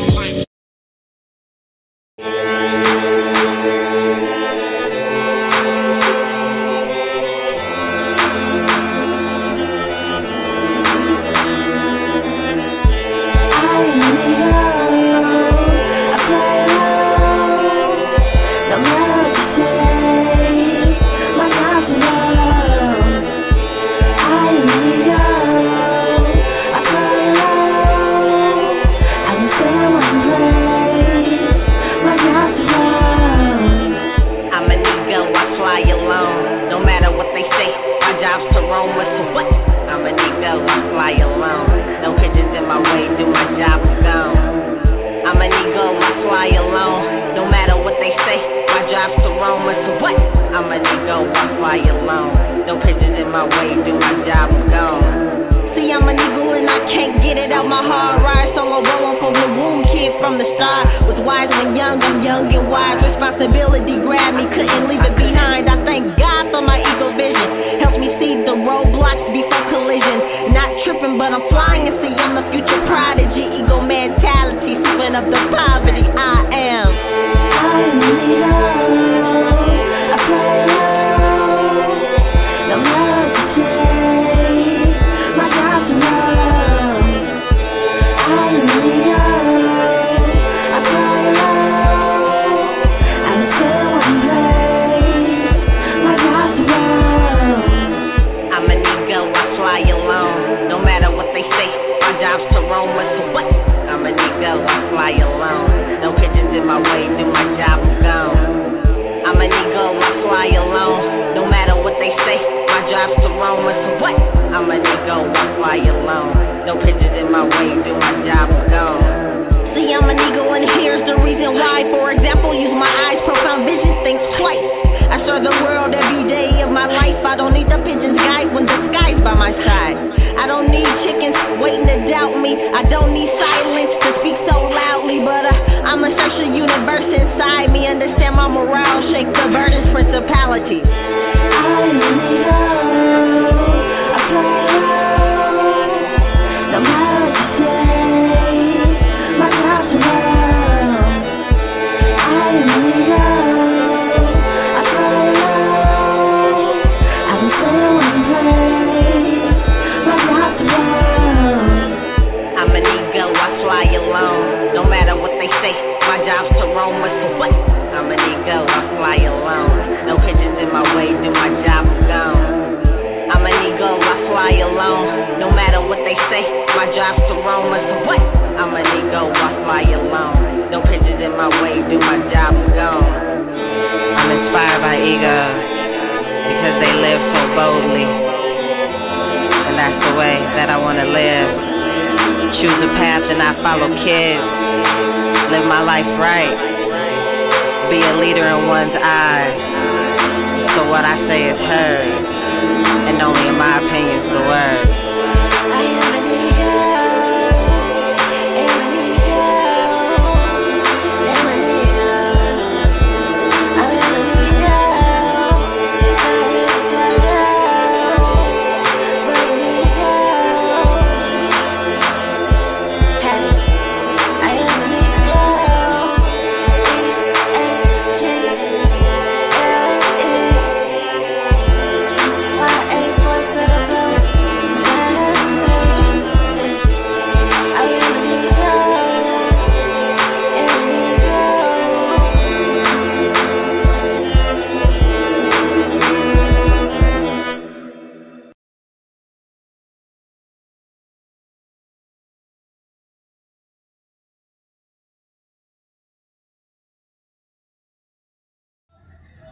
So what I say is heard, and only in my opinion is the word.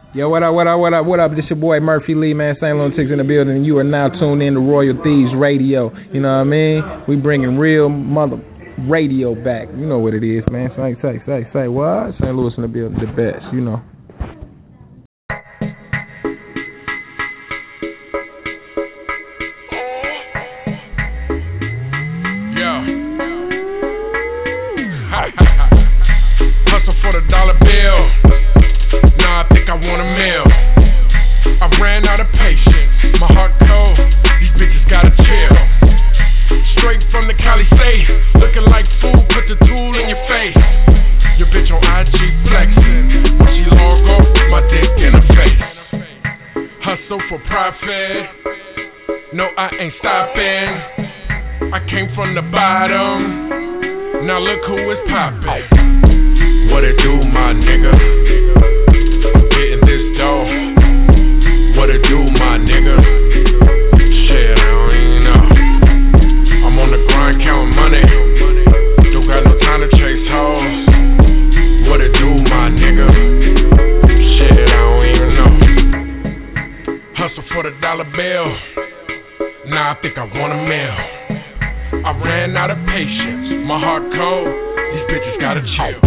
Yo, what up? This your boy Murphy Lee, man. St. Lunatics in the building, and you are now tuned in to Royal Thieves Radio. You know what I mean? We bringing real mother radio back. You know what it is, man. Say what? St. Louis in the building, the best, you know. Hustle for the dollar bill. Now I think I want a meal. I ran out of patience. My heart cold. These bitches gotta chill. Straight from the Cali State. Looking like food. Put the tool in your face. Your bitch on IG flexing. When she log off, my dick in her face. Hustle for profit. No, I ain't stopping. I came from the bottom. Now look who is poppin'. What it do, my nigga? Getting this dough. What it do, my nigga? Shit, I don't even know. I'm on the grind counting money. Don't got no time to chase hoes. What it do, my nigga? Shit, I don't even know. Hustle for the dollar bill. Now I think I want a meal. I ran out of patience. My heart cold. These bitches gotta chill.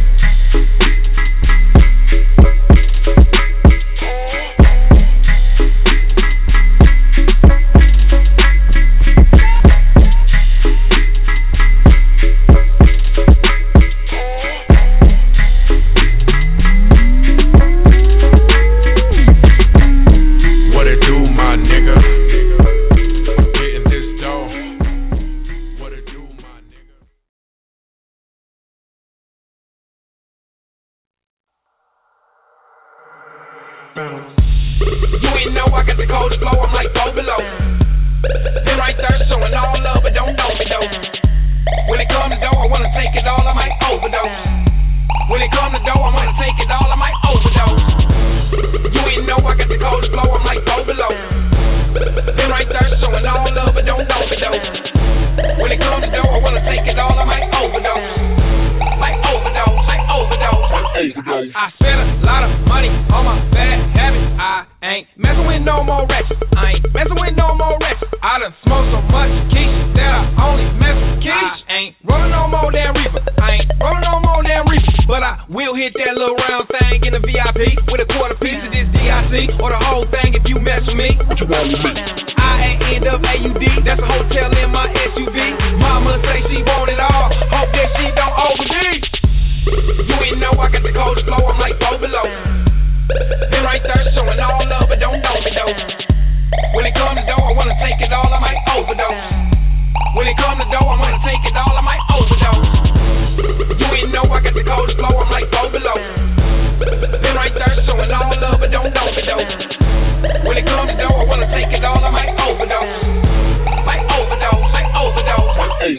You ain't know I got the coldest flow, I'm like go below. Been right there showing all love, but don't know me though. When it comes to dough, I wanna take it all, I might overdose. When it comes to dough, I wanna take it all, I might overdose. You ain't know I got the coldest flow, I'm like go below. Been right there showing all love, but don't know me though. When it comes to dough, I wanna take it all, I might overdose. Like overdose, like overdose. I spent a lot of money on my bad habits. I ain't messing with no more ratchets. I ain't messing with no more ratchets. I done smoked so much quiche that I only mess with quiche. I ain't rolling no more damn reefer. I ain't rolling no more damn reefer. But I will hit that little round thing in the VIP with a quarter piece of this DIC or the whole thing if you mess with me. What you want with me? IANWAUD, that's a hotel in my SUV. Mama say she want it all. Hope that she don't OD. You ain't know I got the coldest flow, I'm like go below. Been right there showing all love, but don't know me though. When it comes to dough, I wanna take it all, I might overdose. When it comes to dough, I wanna take it all, I might overdose. You ain't know I got the coldest flow, I'm like go below. Been right there showing all love, but don't know me though. When it comes to dough, I wanna take it all, I might overdose. Like overdose, like overdose.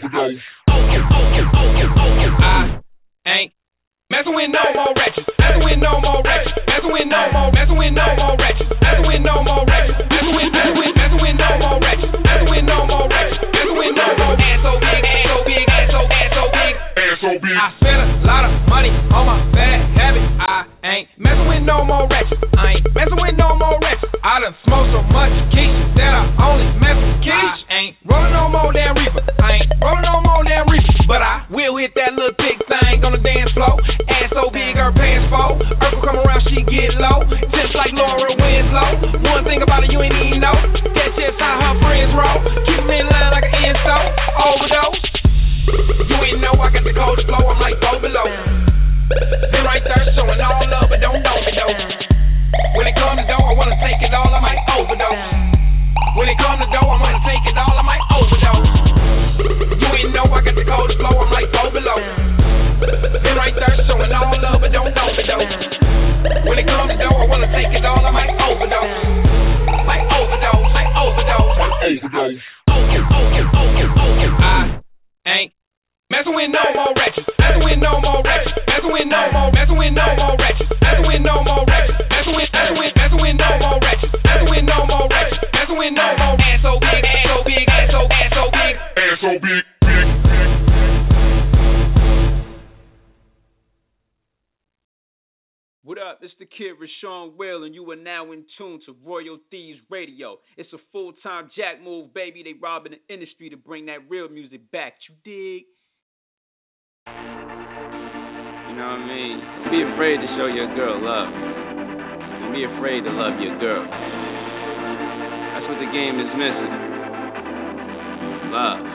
I ain't messing with no more ratchets. Messing with no more ratchets. Messing with no more. Messing with no more ratchets. Messing with no more ratchets. Messing with no more ratchets. Messing with no more ratchets. Messing with no more. Ass so big, ass so big, ass so big, ass so big. I spent a lot of money on my bad habits. I ain't messing with no more ratchets. I ain't messing with no more ratchets. I done smoked so much quiche that I only mess with quiche. I ain't rolling no more damn reefer. I ain't rolling no more damn reefer. But I will hit that little thick thing on the dance floor. Ass so big, her pants fall. Urkel come around, she get low. Just like Laura Winslow. One thing about it, you ain't even know. That's just how her friends roll. Keep them in line like an insto. Overdose. You ain't know I got the coldest flow, I'm like go below. Been right there showing all love, but don't know me though. When it comes to dough, I wanna take it all, I might overdose. When it comes to dough, I wanna take it all, I might overdose. You ain't know I got the coldest flow, I'm like go below. Been right there showing all love, but don't know me though. When it comes to dough, I wanna take it all, I might overdose. Like overdose, like overdose. I ain't messing with no more ratchets. Messing with no more ratchets. Messing with no more. Messing with no more ratchets. Messing with no more ratchets. Messing with no more ratchets. Messing with no more ratchets. Messing with no more. Ass so big, ass so big, ass so big, ass so big. What up? It's the kid Rashawn Will, and you are now in tune to Royal Thieves Radio. It's a full-time jack move, baby. They robbing the industry to bring that real music back. You dig? You know what I mean? Don't be afraid to show your girl love. Don't be afraid to love your girl. That's what the game is missing. Love.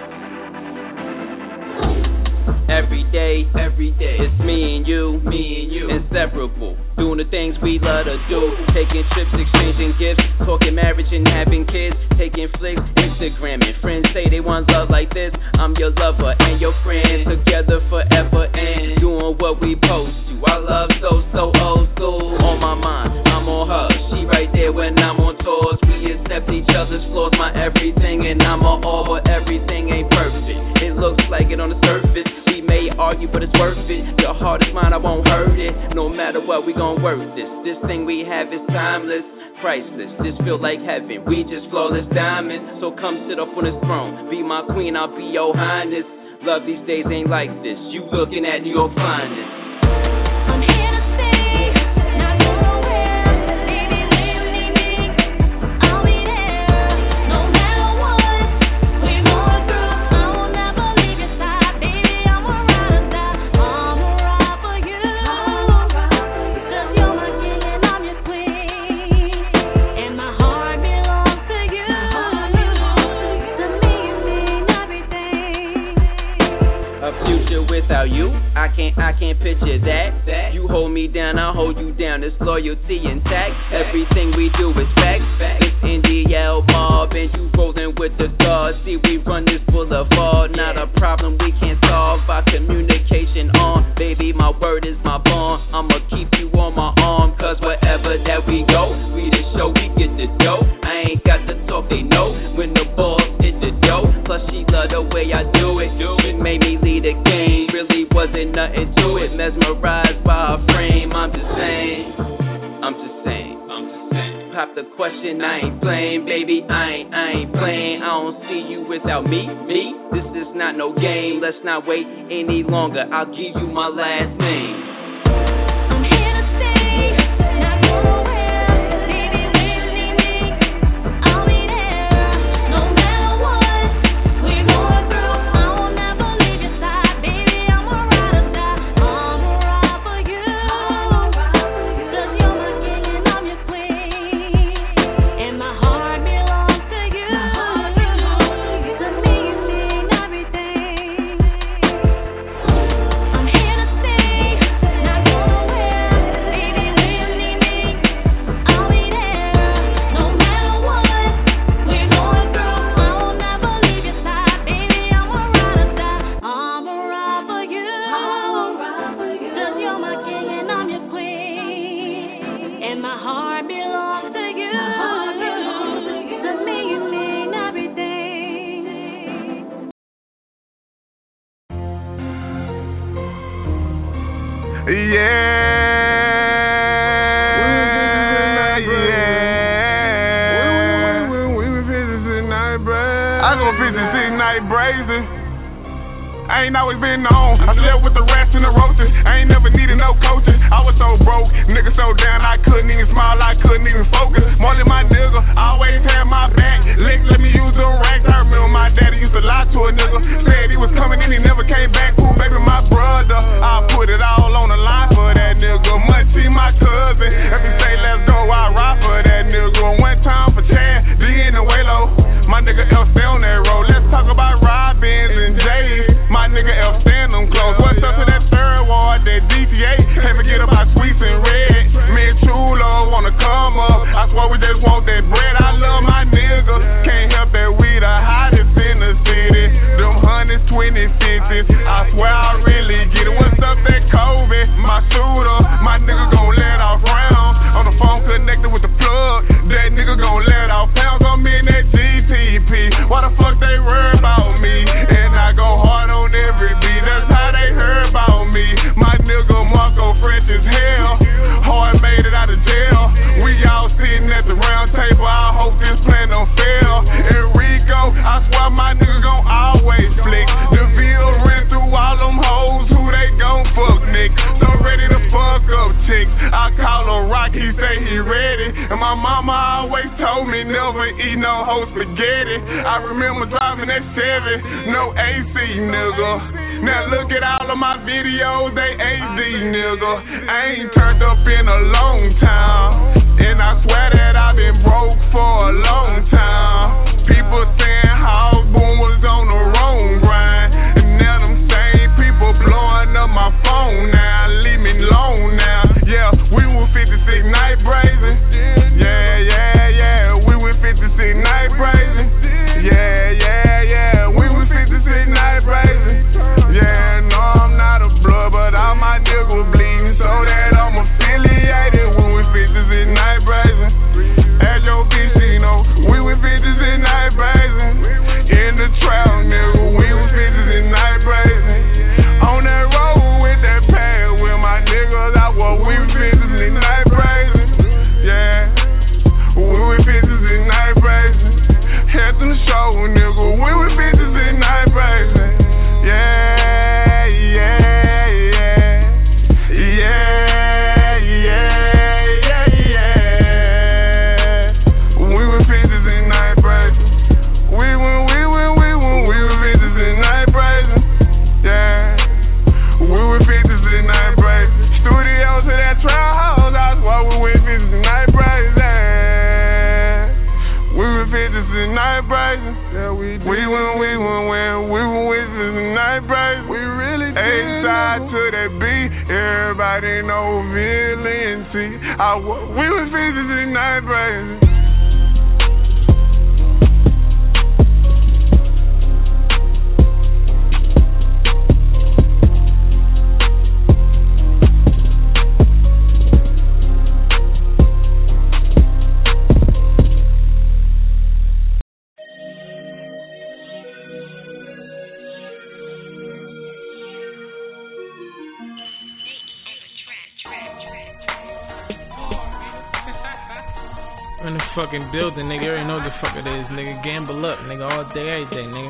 Every day, it's me and you, inseparable. Doing the things we love to do. Taking trips, exchanging gifts, talking marriage and having kids. Taking flicks, Instagramming. Friends say they want love like this. I'm your lover and your friend, together forever and doing what we supposed to. Our love so old school. On my mind, I'm on her. She right there when I'm on tours. We accept each other's flaws, my everything, and I'm on all, but everything ain't perfect. It looks like it on the surface. We may argue, but it's worth it. Your heart is mine, I won't hurt it. No matter what, we gon' work this. This thing we have is timeless, priceless. This feel like heaven. We just flawless diamonds. So come sit up on this throne. Be my queen, I'll be your highness. Love these days ain't like this. You looking at New York finest. I'm here to stay. Now you're aware. Baby, leave me. I'll be there. No matter what we're going through, I will never leave your side. Baby, I'm a ride or die. I'm a ride for you. Cause you're my king and I'm your queen. And my heart belongs to you. To me, you mean everything. A future without you, I can't picture that. You hold me down, I'll hold you down. It's loyalty intact. Everything we do is fact. It's NDL mob, and you rolling with the guards. See, we run this boulevard. Not a problem we can't solve. Our communication on, baby. My word is my bond. I'ma keep you on my arm, cause wherever that we go, we the show, we get the dough. I ain't got to talk, they know when the balls hit the dough. Plus she love the way I do it. She made me lead the game. Really wasn't nothing to it. Mesmerized by her frame. I'm just saying. Pop the question, I ain't playing, baby. I ain't playing. I don't see you without me. This is not no game. Let's not wait any longer. I'll give you my last name. I'm here to stay. Now go away, baby. Leave me. I'll be there. No matter what we're going through, I will never leave your side, baby. I'm a ride or die. I'm a ride for you. Cause you're my king and I'm your queen. And my heart belongs to you. To me, you mean everything. I'm here to stay. Now go away, baby. Leave me. I'll be there. No matter what we're going through, I will never leave your side, baby. I'm a ride or die. I'm a ride for you. Cause you're my king and I'm your queen. And my heart belongs to you. To me, you mean everything. I go visit Big Night Brazing. I ain't always been on. I slept with the rats and the roaches. I ain't never needed no coaches. I was so broke, nigga so down I couldn't even smile, I couldn't even focus. More than my nigga, always had my back. Let me use them racks. I remember my daddy used to lie to a nigga. Said he was coming in, he never came back. Ooh, baby, my brother. I put it all on the line for that nigga. Munchie, my cousin. If he say let's go, I ride for that nigga. One time for Chad, D in the Waylo. My nigga L stay on that road. Let's talk about Robins and J's. My nigga L stand them close. What's up to that third ward, that DTA? Can't forget about Sweets and Red. next. I call him Rock, he say he ready. And my mama always told me never eat no whole spaghetti. I remember driving that 7, no AC, nigga. Now look at all of my videos, they AZ, nigga. I ain't turned up in a long time, and I swear that I've been broke for a long time. People saying House Boom was on the wrong grind, and now them same people blowing up my phone now. Leave me alone now. Yeah, we were 56 night brazen. Yeah. We were 56 night brazen. Yeah. We were 56 night brazen. Yeah, no, I'm not a blood, but all my niggas bleeding, so that I'm affiliated. We were 56 night brazen. As your bitch, you know, we were 56 night brazen. In the trap, nigga, we were 56 night brazen. On that road with that pad with my niggas, I was we were 56 night brazen. Yeah, we were 56 night brazen. Head to the show, nigga, we were 56 night brazen. Yeah. We were 56 night brazen. We were 56 night brazen. Yeah. We were 56 night brazen. Studio to that trial house, that's why we were 56 night brazen. We were 56 night brazen. Yeah, we were 56 night brazen. We really did. A-side to that beat, everybody know VLNT. We were 56 night brazen. In the fucking building, nigga. You already know what the fuck it is, nigga. Gamble up, nigga, all day, every day, nigga.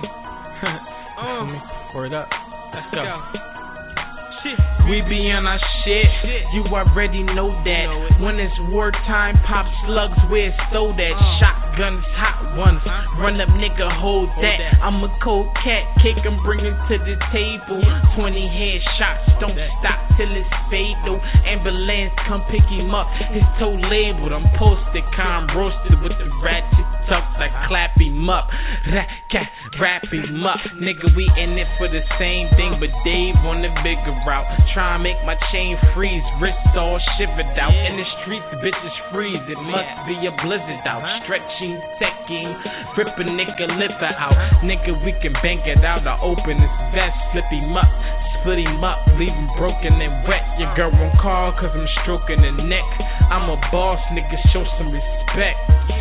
Word up. Let's go. We be on our shit, you already know that. When it's wartime, pop slugs where it's so that. Shotguns, hot ones, run up nigga, hold that. I'm a cold cat, kick him, bring him to the table. 20 headshots, don't stop till it's fatal. Ambulance, come pick him up, his toe labeled. I'm posted, calm roasted with the ratchet tucks. I clap him up, wrap him up. Nigga, we in it for the same thing, but Dave on the bigger route. Try and make my chain freeze, wrists all shivered out. In the streets, bitches freeze, it must be a blizzard out. Stretching, secking, rip a nigga liver out. Nigga, we can bank it out. I open his vest, flip him up, split him up, leave him broken and wet. Your girl on call cause I'm stroking the neck. I'm a boss, nigga, show some respect.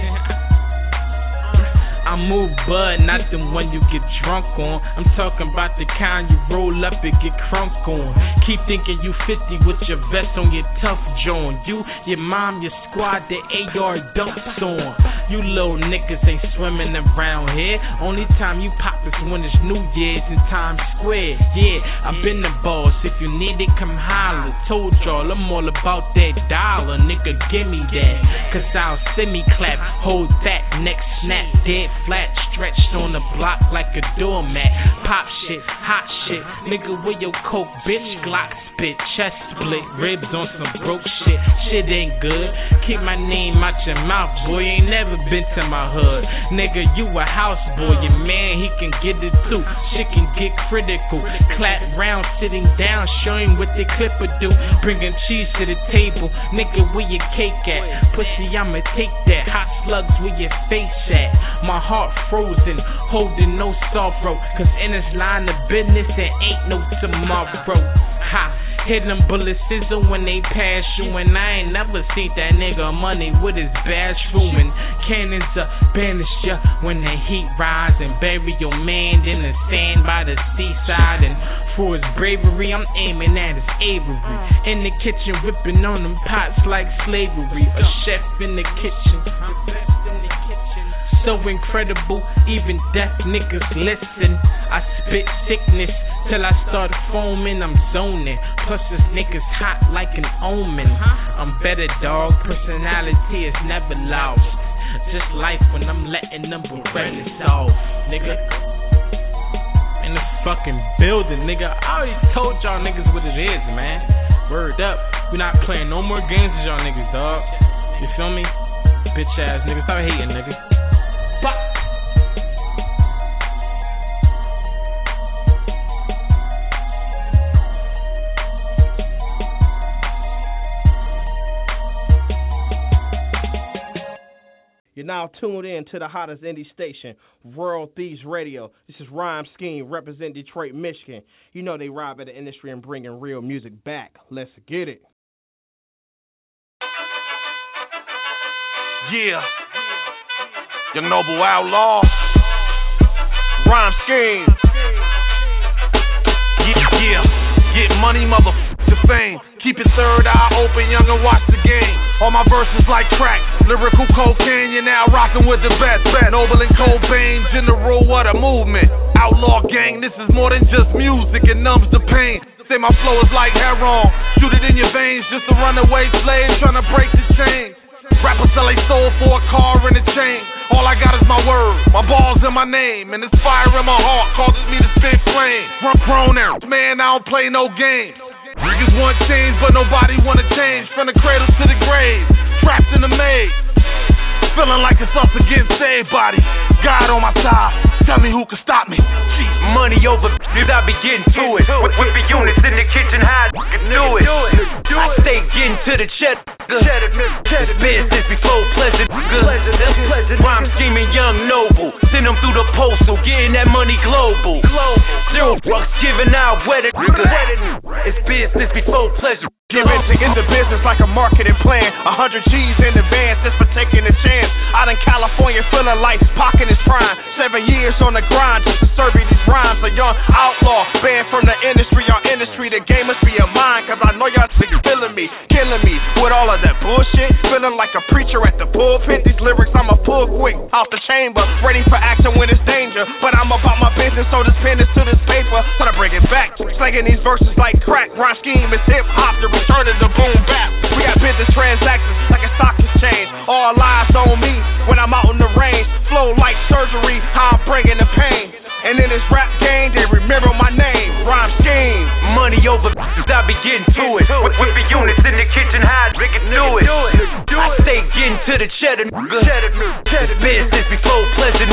I move bud, not the one you get drunk on. I'm talking about the kind you roll up and get crunk on. Keep thinking you 50 with your vest on your tough joint. You, your mom, your squad, the AR dumps on. You little niggas ain't swimming around here. Only time you pop is when it's New Year's in Times Square. Yeah, I've been the boss. If you need it, come holler. Told y'all I'm all about that dollar. Nigga, give me that. Cause I'll semi-clap, hold that, neck snap, dead flat, stretched on the block like a doormat. Pop shit, hot shit, nigga, where your coke, bitch? Glock spit, chest split, ribs on some broke shit. Shit ain't good. Keep my name out your mouth, boy. Ain't never been to my hood, nigga. You a house boy, your man he can get it too. Shit can get critical. Clap round, sitting down, show him what the clipper do. Bringing cheese to the table, nigga. Where your cake at? Pussy, I'ma take that. Hot slugs, where your face at? My heart frozen, holding no sorrow. Cause in this line of business, there ain't no tomorrow. Ha, hit them bullets sizzle when they pass you. And I ain't never seen that nigga money with his bathroom. And cannons banish ya when the heat rise. And bury your man in the sand by the seaside. And for his bravery, I'm aiming at his Avery. In the kitchen, whipping on them pots like slavery. A chef in the kitchen, so incredible, even deaf niggas listen. I spit sickness till I start foaming, I'm zoning. Plus this nigga's hot like an omen. I'm better, dog. Personality is never lost. Just life when I'm letting them Berettas off, nigga. In the fucking building, nigga. I already told y'all niggas what it is, man. Word up. We not playing no more games with y'all niggas, dog. You feel me? Bitch ass niggas. Stop hating, nigga. Fuck. You're now tuned in to the hottest indie station, Royal Thieves Radio. This is Rhyme Scheme, representing Detroit, Michigan. You know they rob at the industry and bringing real music back. Let's get it. Yeah. Young Noble Outlaw. Rhyme Scheme. Yeah. Get money, motherfucker, fame. Keep your third eye open, young, and watch the game. All my verses like crack, lyrical cocaine. You're now rocking with the best. Noble and Cobain, general, what a movement. Outlaw gang, this is more than just music. It numbs the pain. Say my flow is like heroin. Shoot it in your veins, just a runaway slave trying to break the chain. Rappers sell they soul for a car and a chain. All I got is my word, my balls and my name, and this fire in my heart causes me to spit flame. Grown out, man, I don't play no games. Niggas want change, but nobody wanna change. From the cradle to the grave, trapped in the maze. Feeling like it's us against everybody. God on my side, tell me who can stop me. Jeez. Money over bitches, I be getting to it. With the units in the kitchen, how I do it. I stay getting to the cheddar. Business before pleasure. Rhyme scheming, young noble. Send them through the postal, getting that money global. Zero bucks giving out wedded. It's business before pleasure. In the business like a marketing plan. 100 G's in advance just for taking a chance. Out in California feeling like Pac in his prime. 7 years on the grind just to serve these rhymes. A young outlaw, banned from the industry. Our industry, the game must be a mine. Cause I know y'all niggas feeling me, killing me with all of that bullshit. Feeling like a preacher at the pulpit. These lyrics I'ma pull quick out the chamber. Ready for action when it's danger. But I'm about my business, so this pen is to this paper. Trying to bring it back. Slanging these verses like crack. Rhyme scheme is hip hop. Return to the boom bap. We got business transactions like a stock exchange. All eyes on me when I'm out in the range. Flow like surgery, how I'm bringing the pain. And in this rap game, they remember my name. Rhyme scheme. Money over bitches, I be getting to it. With the units in the kitchen, how I do it. I stay getting to the cheddar. Business before pleasure.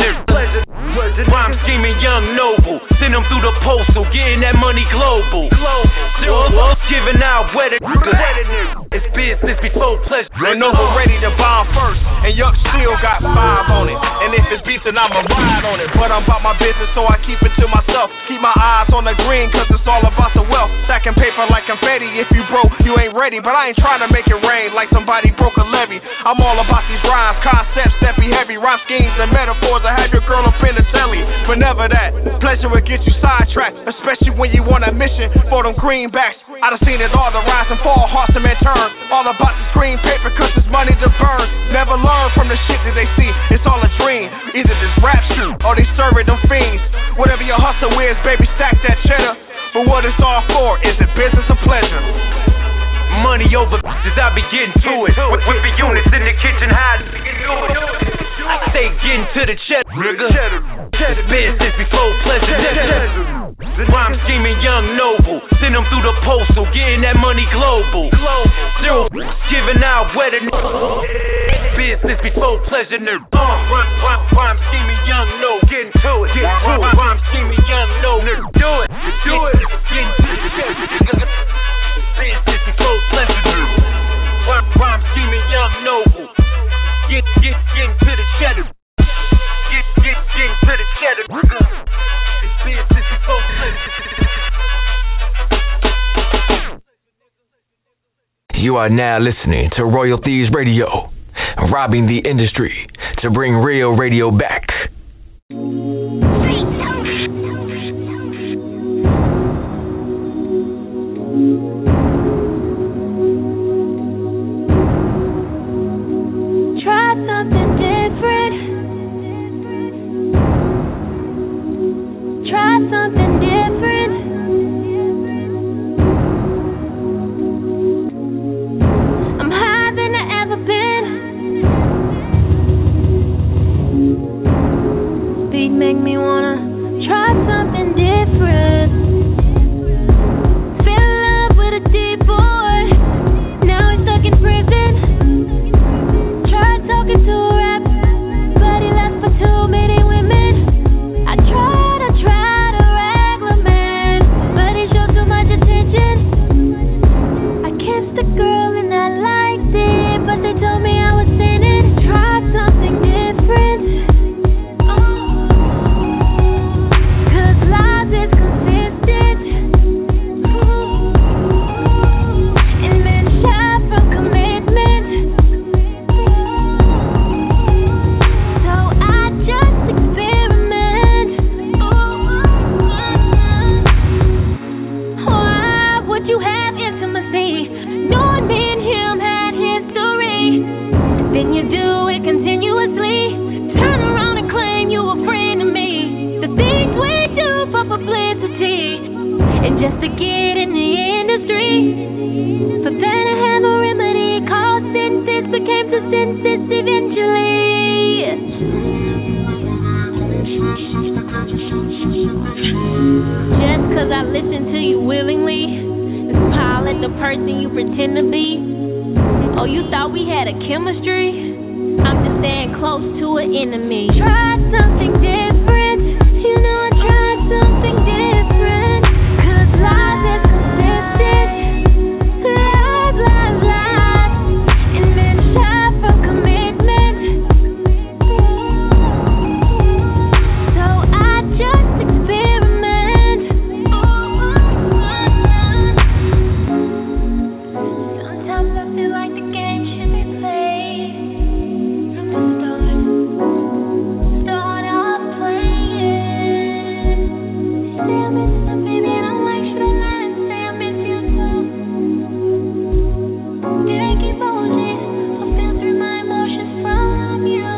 Rhyme scheming, young noble. Send them through the postal, getting that money global. Zero bucks giving out wedded. It's business before pleasure. And Nova ready to bomb first, and Yuck still got 5 on it. And if it's beef, then I'ma ride on it. But I'm about my business, so I keep it to myself. Keep my eyes on the green, cause it's all about the wealth. Stacking paper like confetti. If you broke, you ain't ready. But I ain't trying to make it rain like somebody broke a levee. I'm all about these rhymes, concepts that be heavy. Rhyme schemes and metaphors that have your girl up in the telly. But never that. Pleasure will get you sidetracked, especially when you on a mission for them greenbacks. I done seen it all, the rise and fall, hearts and men turn. All about this green paper, cause it's money to burn. Never learn from the shit that they see, it's all a dream. Either this rap shoot, or they serving them fiends. Whatever your hustle is, baby, stack that cheddar. But what it's all for, is it business or pleasure? Money over bitches, I be getting to it. With the units in the kitchen, how I do it. I stay getting to the cheddar. Business before pleasure. Rhyme scheming, young noble. Send them through the postal, getting that money global. Zero giving out wedded. Business before pleasure. Rhyme scheming, young noble. Getting to it. Rhyme scheming, young noble. Do it. Getting to it. Business before pleasure. Rhyme scheming, young noble. Getting to the cheddar. Getting to the cheddar. It's business before pleasure. You are now listening to Royal Thieves Radio, robbing the industry to bring real radio back. Try something different. Try something different. told me I was sinning. Try something different. Cause lies is consistent. And men shy from commitment. So I just experiment. Why would you have intimacy, knowing me and him had history? Then you do it continuously. Turn around and claim you a friend of me. The things we do for publicity and just to get in the industry. But then I had no remedy. Called senses became to senses eventually. Just cause I listen to you willingly, is Pilot the person you pretend to be? Oh, you thought we had a chemistry? I'm just staying close to an enemy. Try something different. You know I tried something different. Cause lies is consistent. Lies, lies, lies. And men shy from commitment. So I just experiment. Sometimes I feel like the game should be played from the start off playing. Say I miss you, baby, and I'm like, should I lie and say I miss you too? Did I keep bullshit or filter my emotions from you?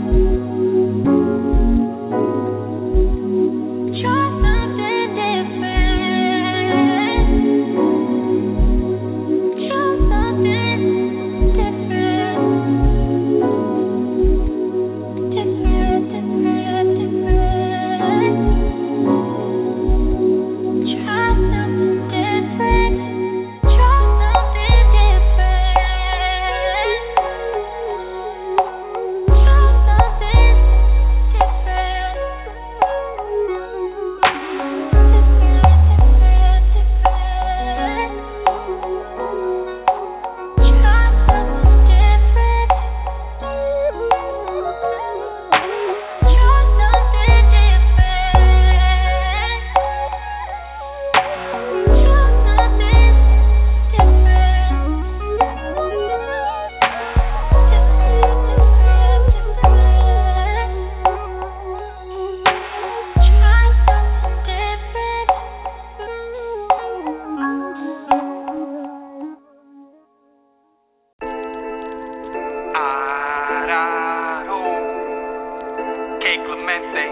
Try something different. Try something different. Different, different, different. Try something different. Try something different. Try something K Clemente,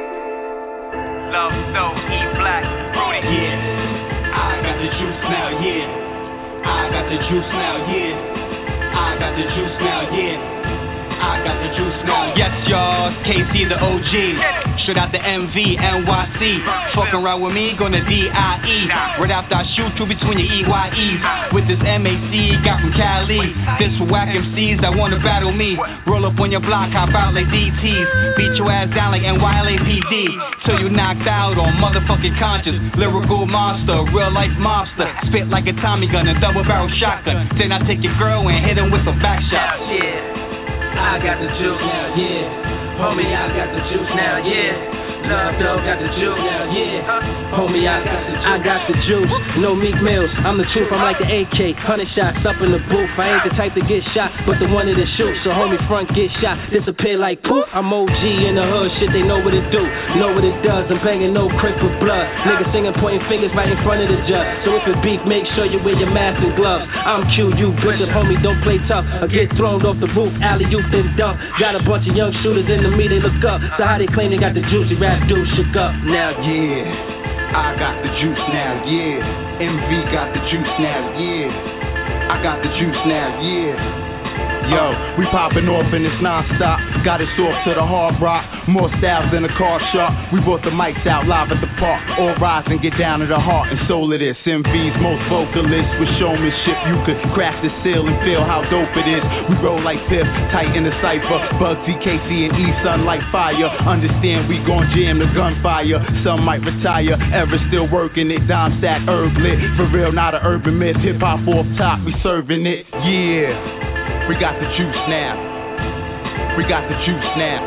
Love Stove, E Black, Brody. Yeah, I got the juice now, yeah. I got the juice now, yeah. I got the juice now, yeah. I got the juice now. Yes, y'all, it's KC the OG. Straight out the MV, NYC. Fucking around with me, gonna DIE. Right after I shoot two between your EYEs. With this MAC, got from Cali. This for whack MCs that wanna battle me. Roll up on your block, hop out like DTs. Beat your ass down like NYLAPD. Till you knocked out on motherfucking conscious. Lyrical monster, real life monster. Spit like a Tommy gun, a double barrel shotgun. Then I take your girl and hit him with some back shots. Yeah. I got the juice now, yeah. Homie, I got the juice now, yeah. Love Dog got the juice now, yeah. Homie, I got the juice. No Meek Mills, I'm the truth, I'm like the AK. 100 shots up in the booth. I ain't the type to get shot, but the one to shoot. So homie front get shot, disappear like poof. I'm OG in the hood, shit, they know what it do. Know what it does, I'm banging no crip with blood. Niggas singing, pointing fingers right in front of the judge. So if it beef, make sure you wear your mask and gloves. I'm Q, you bishop, homie, don't play tough. Or get thrown off the roof, alley-oop then dump. Got a bunch of young shooters in the me, they look up. So how they claim they got the juicy rap dude shook up. Now, yeah, I got the juice now, yeah. MV got the juice now, yeah. I got the juice now, yeah. Yo, we popping off and it's non-stop. Got it off to the hard rock. More styles than a car shop. We brought the mics out live at the park. All rise and get down to the heart and soul of this. MV's most vocalists with showmanship. You could crack the seal and feel how dope it is. We roll like Piff, tight in the cypher. Bugsy, Casey, and E-Sun like fire. Understand we gon' jam the gunfire. Some might retire, ever still working it. Dime stack, herb lit. For real, not an urban myth. Hip hop off top, we serving it. Yeah. We got the juice now. We got the juice now.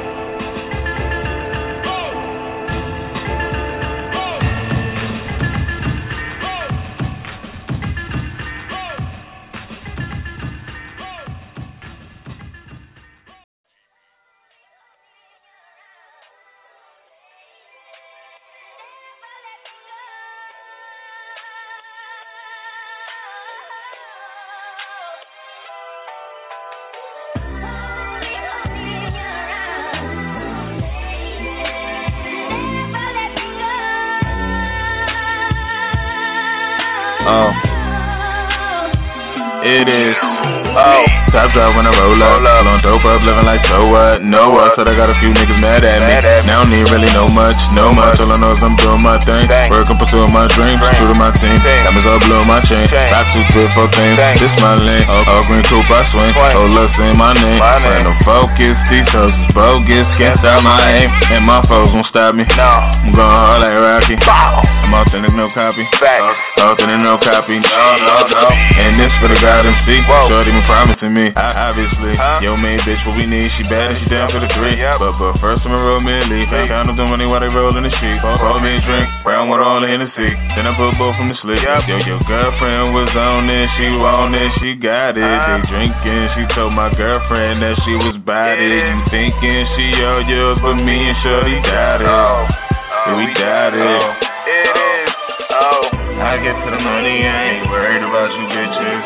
It is. Top drop when I roll up. Blowing dope up, living like so what? No what? So I got a few niggas mad at me. Now I don't even really know much. All I know is I'm doing my thing. Working, pursuing my dream. True to my team. Diamonds all blue on my chain. Top 2 4 teams. This my lane. All green coupe I swing. Oh, look, say my name. Ain't no focus. These hoes is bogus. Can't stop my aim. And my foes won't stop me. I'm going hard like Rocky. I'm authentic, no copy. Authentic, no copy. No. And this for the God MC. Shorty been promising me. Obviously, yo main bitch, what we need. She bad and she down for the 3. But first I'ma roll me a leaf. Count up the money while they roll in the sheet. Pour me a drink, brown water all in the sea. Then I put both from the slip. Yo, your girlfriend was on it, she want it, she got it. They drinking, she told my girlfriend that she was bad it. You thinking she all yours, but me and Shorty got it. Yeah, we got it. It is. I get to the money, I ain't worried about you bitches.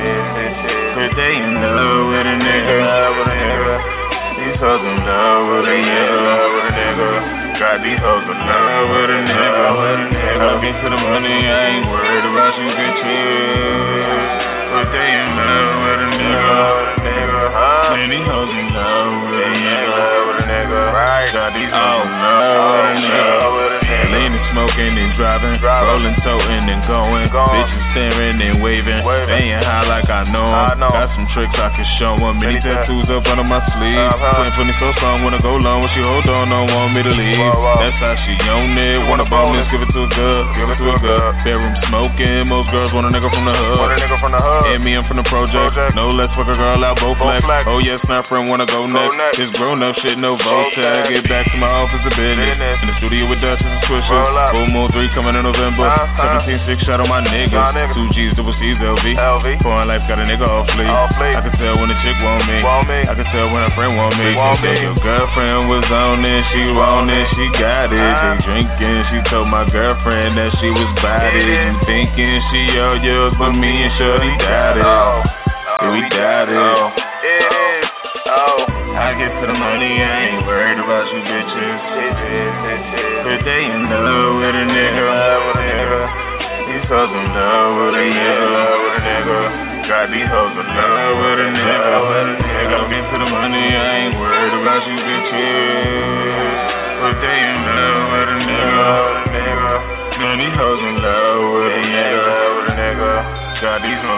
But they in love with a nigga. These hoes in love with a nigga. Got these hoes in love with a nigga. I get to the money, I ain't worried about you bitches. But they in love with a nigga. Many hoes in love with a nigga. Got these hoes in love with a nigga. Leaning, smoking and driving, rolling, toting and going. Bitches staring and waving, staying high like I know 'em. Got some tricks I can show 'em. Many tattoos up under my sleeve. Playing for me so strong, wanna go long when she hold on, don't want me to leave. That's how she on it. Want a bonus, give it to a good, Bedroom smoking, most girls want a nigga from the hood. And me, I'm from the project. No, let's fuck a girl out both flex. Oh yes, my friend wanna go next. This grown up shit, no vote tag. Get back to my office of business. In the studio with Dutch and Swisher. Full Moon 3 coming in November. 17-6 shot on my niggas. 2 G's, double C's, LV. Foreign life got a nigga off fleek. I can tell when a chick want me. I can tell when a friend want me. Your girlfriend was on it, she want it, she got it. They drinking, she told my girlfriend that she was bad it. You thinking she all yours, but me and Shorty got it. Yeah, we got it. It is. I get to the money, I ain't worried about you bitches. But they in love with a nigga. These hoes in love with a nigga. Got these hoes in love with a nigga. I get to the money, I ain't worried about you bitches. But they in love with a nigga. Man, these hoes in love with a nigga. Got these hoes